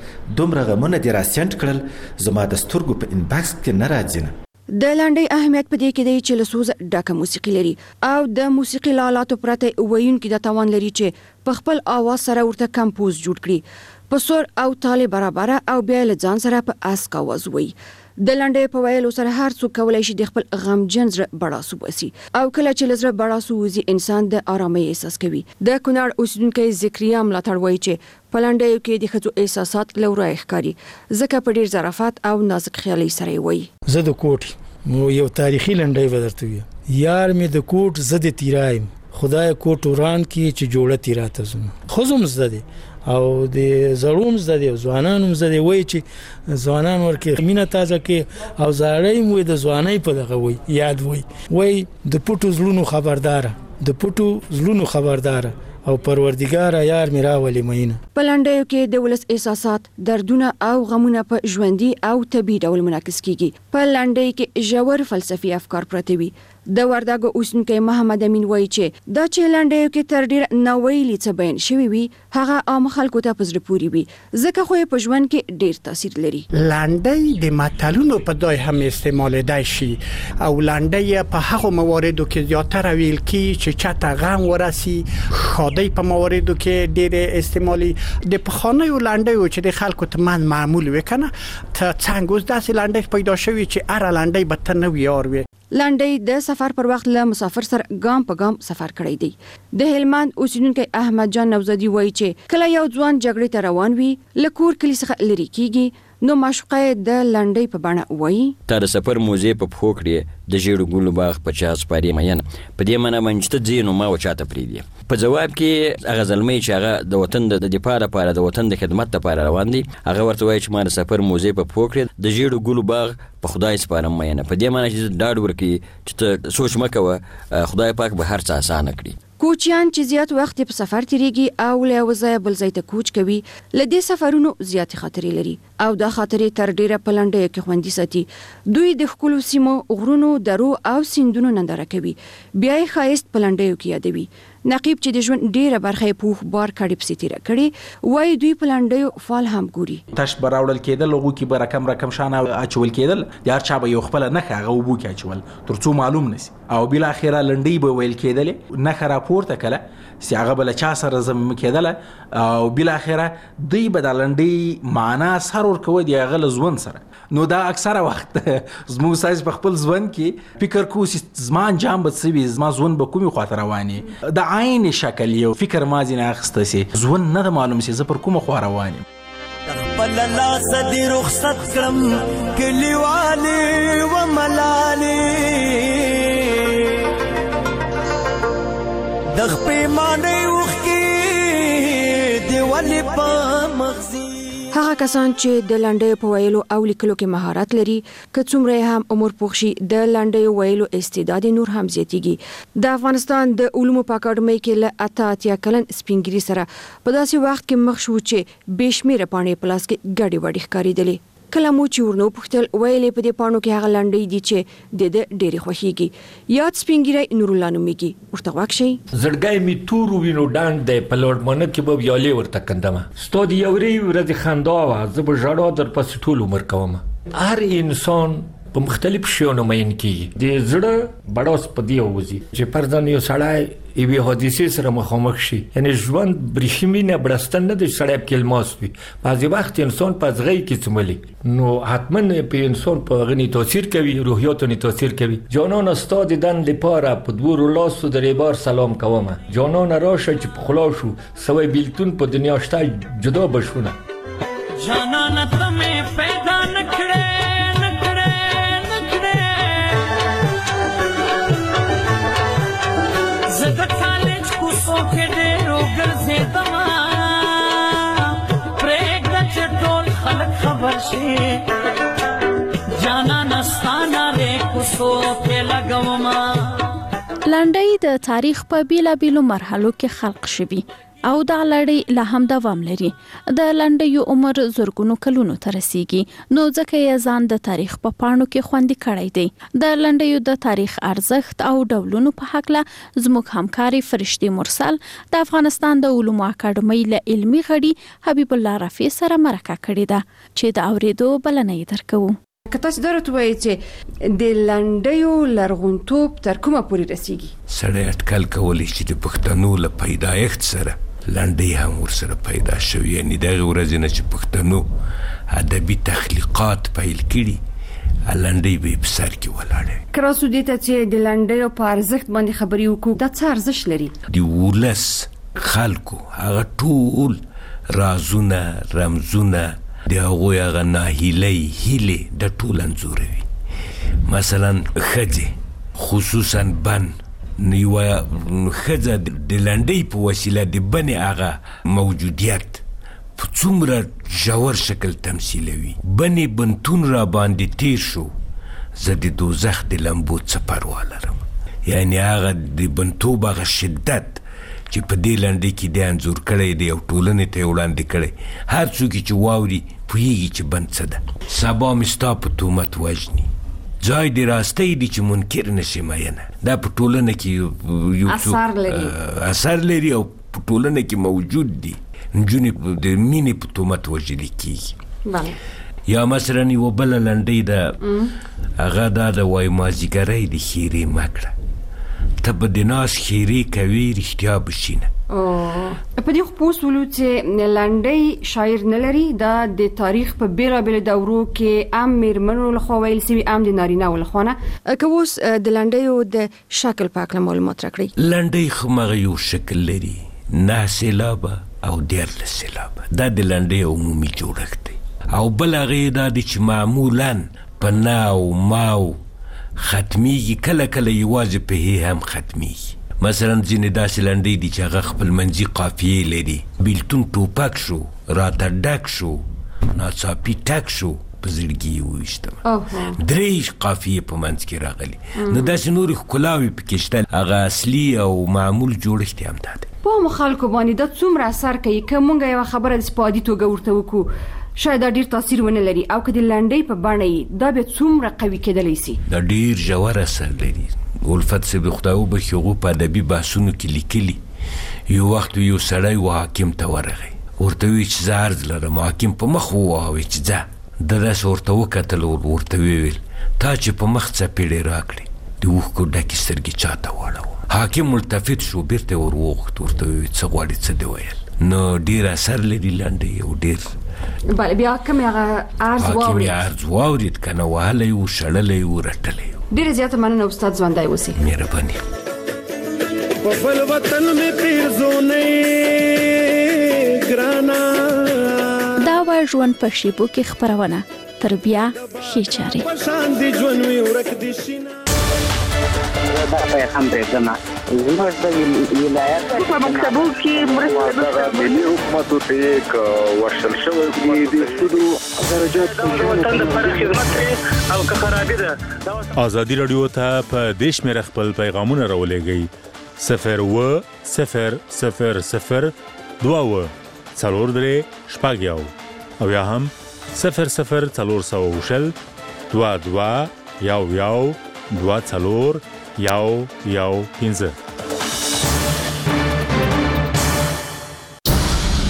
کړل زما د سترګو په انباکس کې نه راځي. د لنډۍ اهمیت په دې کې دی چې له سوزه ډکه موسیقي لري او د موسیقي له آلاتو پرته ویونکي د توان لري چې په خپل आवाज سره ورته کمپوز جوړ کړي، په سور او تال برابر او بیا له ځان سره په اسک आवाज وایي. د لنډۍ په ویلو سره هر څوک کولای شي د خپل غمجن زړه بړاسو وسی او کله چې لزړه بړاسو وزي انسان د آرامۍ احساس کوي. د کونړ اوسیدونکو ذکریا ملاتړ وایي چې په لنډیو کې د ښځو احساسات لورای ښکاري ځکه په ډیر ظرافت او نازک خیالي سره وایي. زه د کوټ مو یو تاریخي لنډۍ ودرته ویم. یار می د کوټ زده تیرایم، خدای کوټ وران کی چې جوړه تیراته زم. خزم زده او د زړوم زده او ځوانانو زده وای چې ځوانان ورکه مینه تازه کې او زړی مو د ځوانۍ په دغه وای یاد وای د پټو زلونو خبردار او پروردګار یار میرا ولی مینه. په لنډیو کې د ولس احساسات، دردونه او غمونه په ژوندۍ او طبيعي ډول منعکس کیږي. په لنډۍ کې ژور فلسفي افکار پراته وي. د وردګو اوسنکي محمد امین وایي چې دا چې لنډیو کې تر ډیر نوویلي څه بیان شوی وي هغه عام خلکو ته پزړه پوری وي ځکه خو په ژوند کې ډیر تاثیر لري. لنډۍ د متلونو په ځای هم استعمالېدای شي او لنډۍ په هغه مواردو کې زیاتره ویل کی چې چاته غم ورسي. خادي په مواردو کې ډیر استعمالي. د پخوانیو لنډیو چې د خلکو ته من معمول وکنه ته څنګه اوس داسې لنډۍ پیدا شوی چې اره لنډۍ به ته نو یار وي. لنډۍ د سفر پر وخت له مسافر سره ګام په ګام سفر کړی دی. د هلمند اوسیدونکو احمد جان نوزادي وایي چې کله یو ځوان جګړې ته روان وي لکور کلی څخه لری کیږي نو معشوقه د لنډۍ په بڼه وایي. تا د سفر موزه په پخو کړی د ژیړو ګلو باغ په چا سپاری مین په دې معنی منځته ځینو ما وچاته پریدي. په جواب کې هغه زلمی چې هغه د وطن د دفاع لپاره د وطن د خدمت لپاره روان دي هغه ورته وایي چې ما د سفر موزه په پخو کړی د ژیړو ګلو باغ په خدای سپارم مین. په دې معنی چې ډاډ ورکي چې سوچ مکوه خدای پاک به هر څه آسان کړي. کوچیان چې زیات وخت په سفر تیریږي او له وځای بل ځای ته کوچ کوي لدې سفرونو زیات خطرې لري او دا خطرې تر ډیره په لنډۍ کې خوندي ساتي. دوی د خپل سیمو غرونو درو او سیندونو ننداره کوي بیا یې خایست په لنډیو کې یادوي. نقیب چې د ژوند ډیره برخه پوخ بار کړي پسې تیر کړي وای دوی په لنډیو فال هم ګوري تش براوړل کېدل لغو کې به رقم شان اچول کېدل یار چا به یو خپل نه هغه وبو کې اچول ترڅو معلوم نشي او بل اخره لنډي به ویل کېدل نه راپورته کله چې هغه بل چا سره زم کېدل او بل اخره دوی به د لنډي معنا سر ور کوي دی هغه ځوان سره نو دا اکثره وخت زمو سایز په خپل ځوان کې فکر کو چې زمان جام به سوي زما ځوان به کومي خاطر رواني د عین شکل یو فکر مازی نه اخسته سي ځوان نه معلوم سي ز پر کومه خو رواني بل لا صدی رخصت کرم کلیوالی و ملالی دغ پیمانی وخی دیوالی پا مغزی هغه کسان چې د لنډیو په ویلو او لیکلو کې مهارت لري که څومره هم عمر پوخ شي د لنډیو ویلو استعداد نور هم زیاتیږي د افغانستان د علومو په اکاډمۍ کې له 88 کلن سپینګری سره په داسې وخت کې مخ شو چې بشمیره پاڼې پلاس کې ګډي وډي ښکارېدلې کله مو چې ورنو پختل ویلې په دې پاڼو کې هغه لنډۍ دي چې د ډېری خوښيږي یاد سپینګری نور الله نوميږي ورته واکشي زړګای می تور وینو ډاند د پلوړمنه کې به یالې ورته کندمه ستو دی یوري ورځ خندا وا زب ژړا در پس ټول عمر کوم هر انسان په مختلف شیونو مین کیږي د زړه بڑاس پدی اوزي چې پرځان یو سړی ایوی حادثه سره مخامخ شي یعنی ژوند برښمینه برستن نه د سړی په کلماس وي بعضی وخت انسان په ځغی کې څملي نو حتما په انسان په غني تاثیر کوي روحیاتونی تاثیر کوي جانان استاد دن لپاره په دوه لاسو درې بار سلام کوم جانان راشه چې په خلاصو سوي بیلتون په دنیا شته جدا بشونه جانان تمه پیدا نکړې خبر شي جانا نستانا ره کوسو په لګوما لنډۍ د تاریخ په بیلابیلو مرحلو کې خلق شوي او دا لړۍ لا هم دوام لري د لنډیو عمر زرګونو کلونو ته رسیږي نو ځکه یې ځان د تاریخ په پاڼو کې خوندي کړی دی د لنډیو د تاریخ ارزښت او ډولونو په حق له زموږ همکاري فرشتي مرسل د افغانستان د علومو اکاډمۍ له علمي غړي حبیب الله رفیع سره مرکه کړې ده چې د اوریدو بلنه درکو که تاسو درته وایي چې د لنډیو لرغونتوب تر کومه پورې رسیږي سړی اټکل کولی چې د پښتنو له پیدایښت سره لنډۍ هم ورسره پیدا شوې یعنی دغه ورځې نه چې پښتنو ادبي تخلیقات پیل کړي لنډۍ به په سر کې ولاړې کراسو دې ته چې د لنډیو په ارزښت باندې خبرې وکړو دا څه ارزښت لري د ولس خلکو هغه ټول رازونه رمزونه د هغوی هغه ناهیلۍ هیلې د ټول انځوروي مثلا ښځې خصوصا بن یوه ښځه د لنډۍ په وسیله د بنې هغه موجودیت په څومره ژور شکل تمثیلوي بنې بنتون را باندې تیر شو زه د دوزخ د لمبو څه پروا لرم یعنی هغه د بنتوب هغه شدت چې په دې لنډۍ کې د انځور کړی دی او ټولنې ته یې وړاندې کړی هر څوک چې واوري پوهیږي چې بند څه ده سبا مې ستا په تهمت وژني ځای د راستۍ دی چې منکر نشي مینه دا په ټولنه کې یو اثر لري او په ټولنه کې موجود دي نجونې د مینې په تهمت وژلې کیږي یا مثلا یوه بله لنډۍ ده هغه دا د وای مازدیګری د ښیرې مه کړه ته به د ناز ښیرې کوي رښتیا بشینه په دې خو پوسولو چې لنډۍ شاعر نه لري دا د تاریخ په بیلابیلو دورو کې ام میرمنو لخوا ویل سوي ام د نارینه‌و لخوا نه که اوس د لنډیو د شکل په اړه معلومات راکړئ لنډۍ خو مغه یو شکل لري 9 سېلابه او 13 سېلابه دا د لنډۍ عمومي جوړښت دی او بل هغې دا دی چې معمولا په ناو ماو ختمیږي کله کله یوازې په هی هم ختمیږي مثلا ځینې داسې لنډۍ دي چې هغه خپل منځي قافیې لري بیلتون ټوپک شو راته ډک شو ناڅاپي ټک شو په زړګي یې وویشتم 3 قافیې په منځ کې راغلي نو داسې نورې ښکلاوې پکې شته هغه اصلي او معمول جوړښت یې هم دا دی په عامو خلکو باندې دا څومره اثر کوي که موږ یوه خبره داسې په عادي توګه ورته وکړو شاید دا ډیر تاثیر ونه لري او که د لنډۍ په بڼه یې دا بیا څومره قوي کېدلی سي دا ډیر ژور اثر لري الفت صاحب خدای وبخښي هغو په ادبي بحثونو کې لیکلي یو وخت یو سړی و حاکم ته ورغی ورته وی چې زه عرض لرم حاکم په مخ وواهوی چې ځه د داسې ورته وکتل ورته ویل تا چې په مخ څپېړې راکړې د اوښکو ډکې سترګې چاته واړوه حاکم ملتفت شو بیرته ور وغوښت ورته ویل څه غواړې څه دې ویل نو ډېر اثر لري لنډۍ او ډېر بله بیا کوم هغه عرض حاکم یې عرض واورېد که نه وهلی و شړلی و رټلی و ډېره زیاته مننه استاد ژوندی اوسئ مهرباني په خپل وطن مې پیرزونې ګرانا دا و ژوند په شیبو کې خبرونه تر بیا ښې چارې شان دي ژوند وي ورک دي شینه دا پیغام دی زما زموږ د ولایت په مکتبو کې مرسته ملي حکومتو ته یک ورشل شوی دی د سودو درجات وطن لپاره خدمت کوي او که خرابې ده ازادي رادیو ته په دیش مې خپل پیغامونه راولېږئ 01000 2 څلور درې شپږ یو او یا هم 00400 22 یو 2 څلور یو 15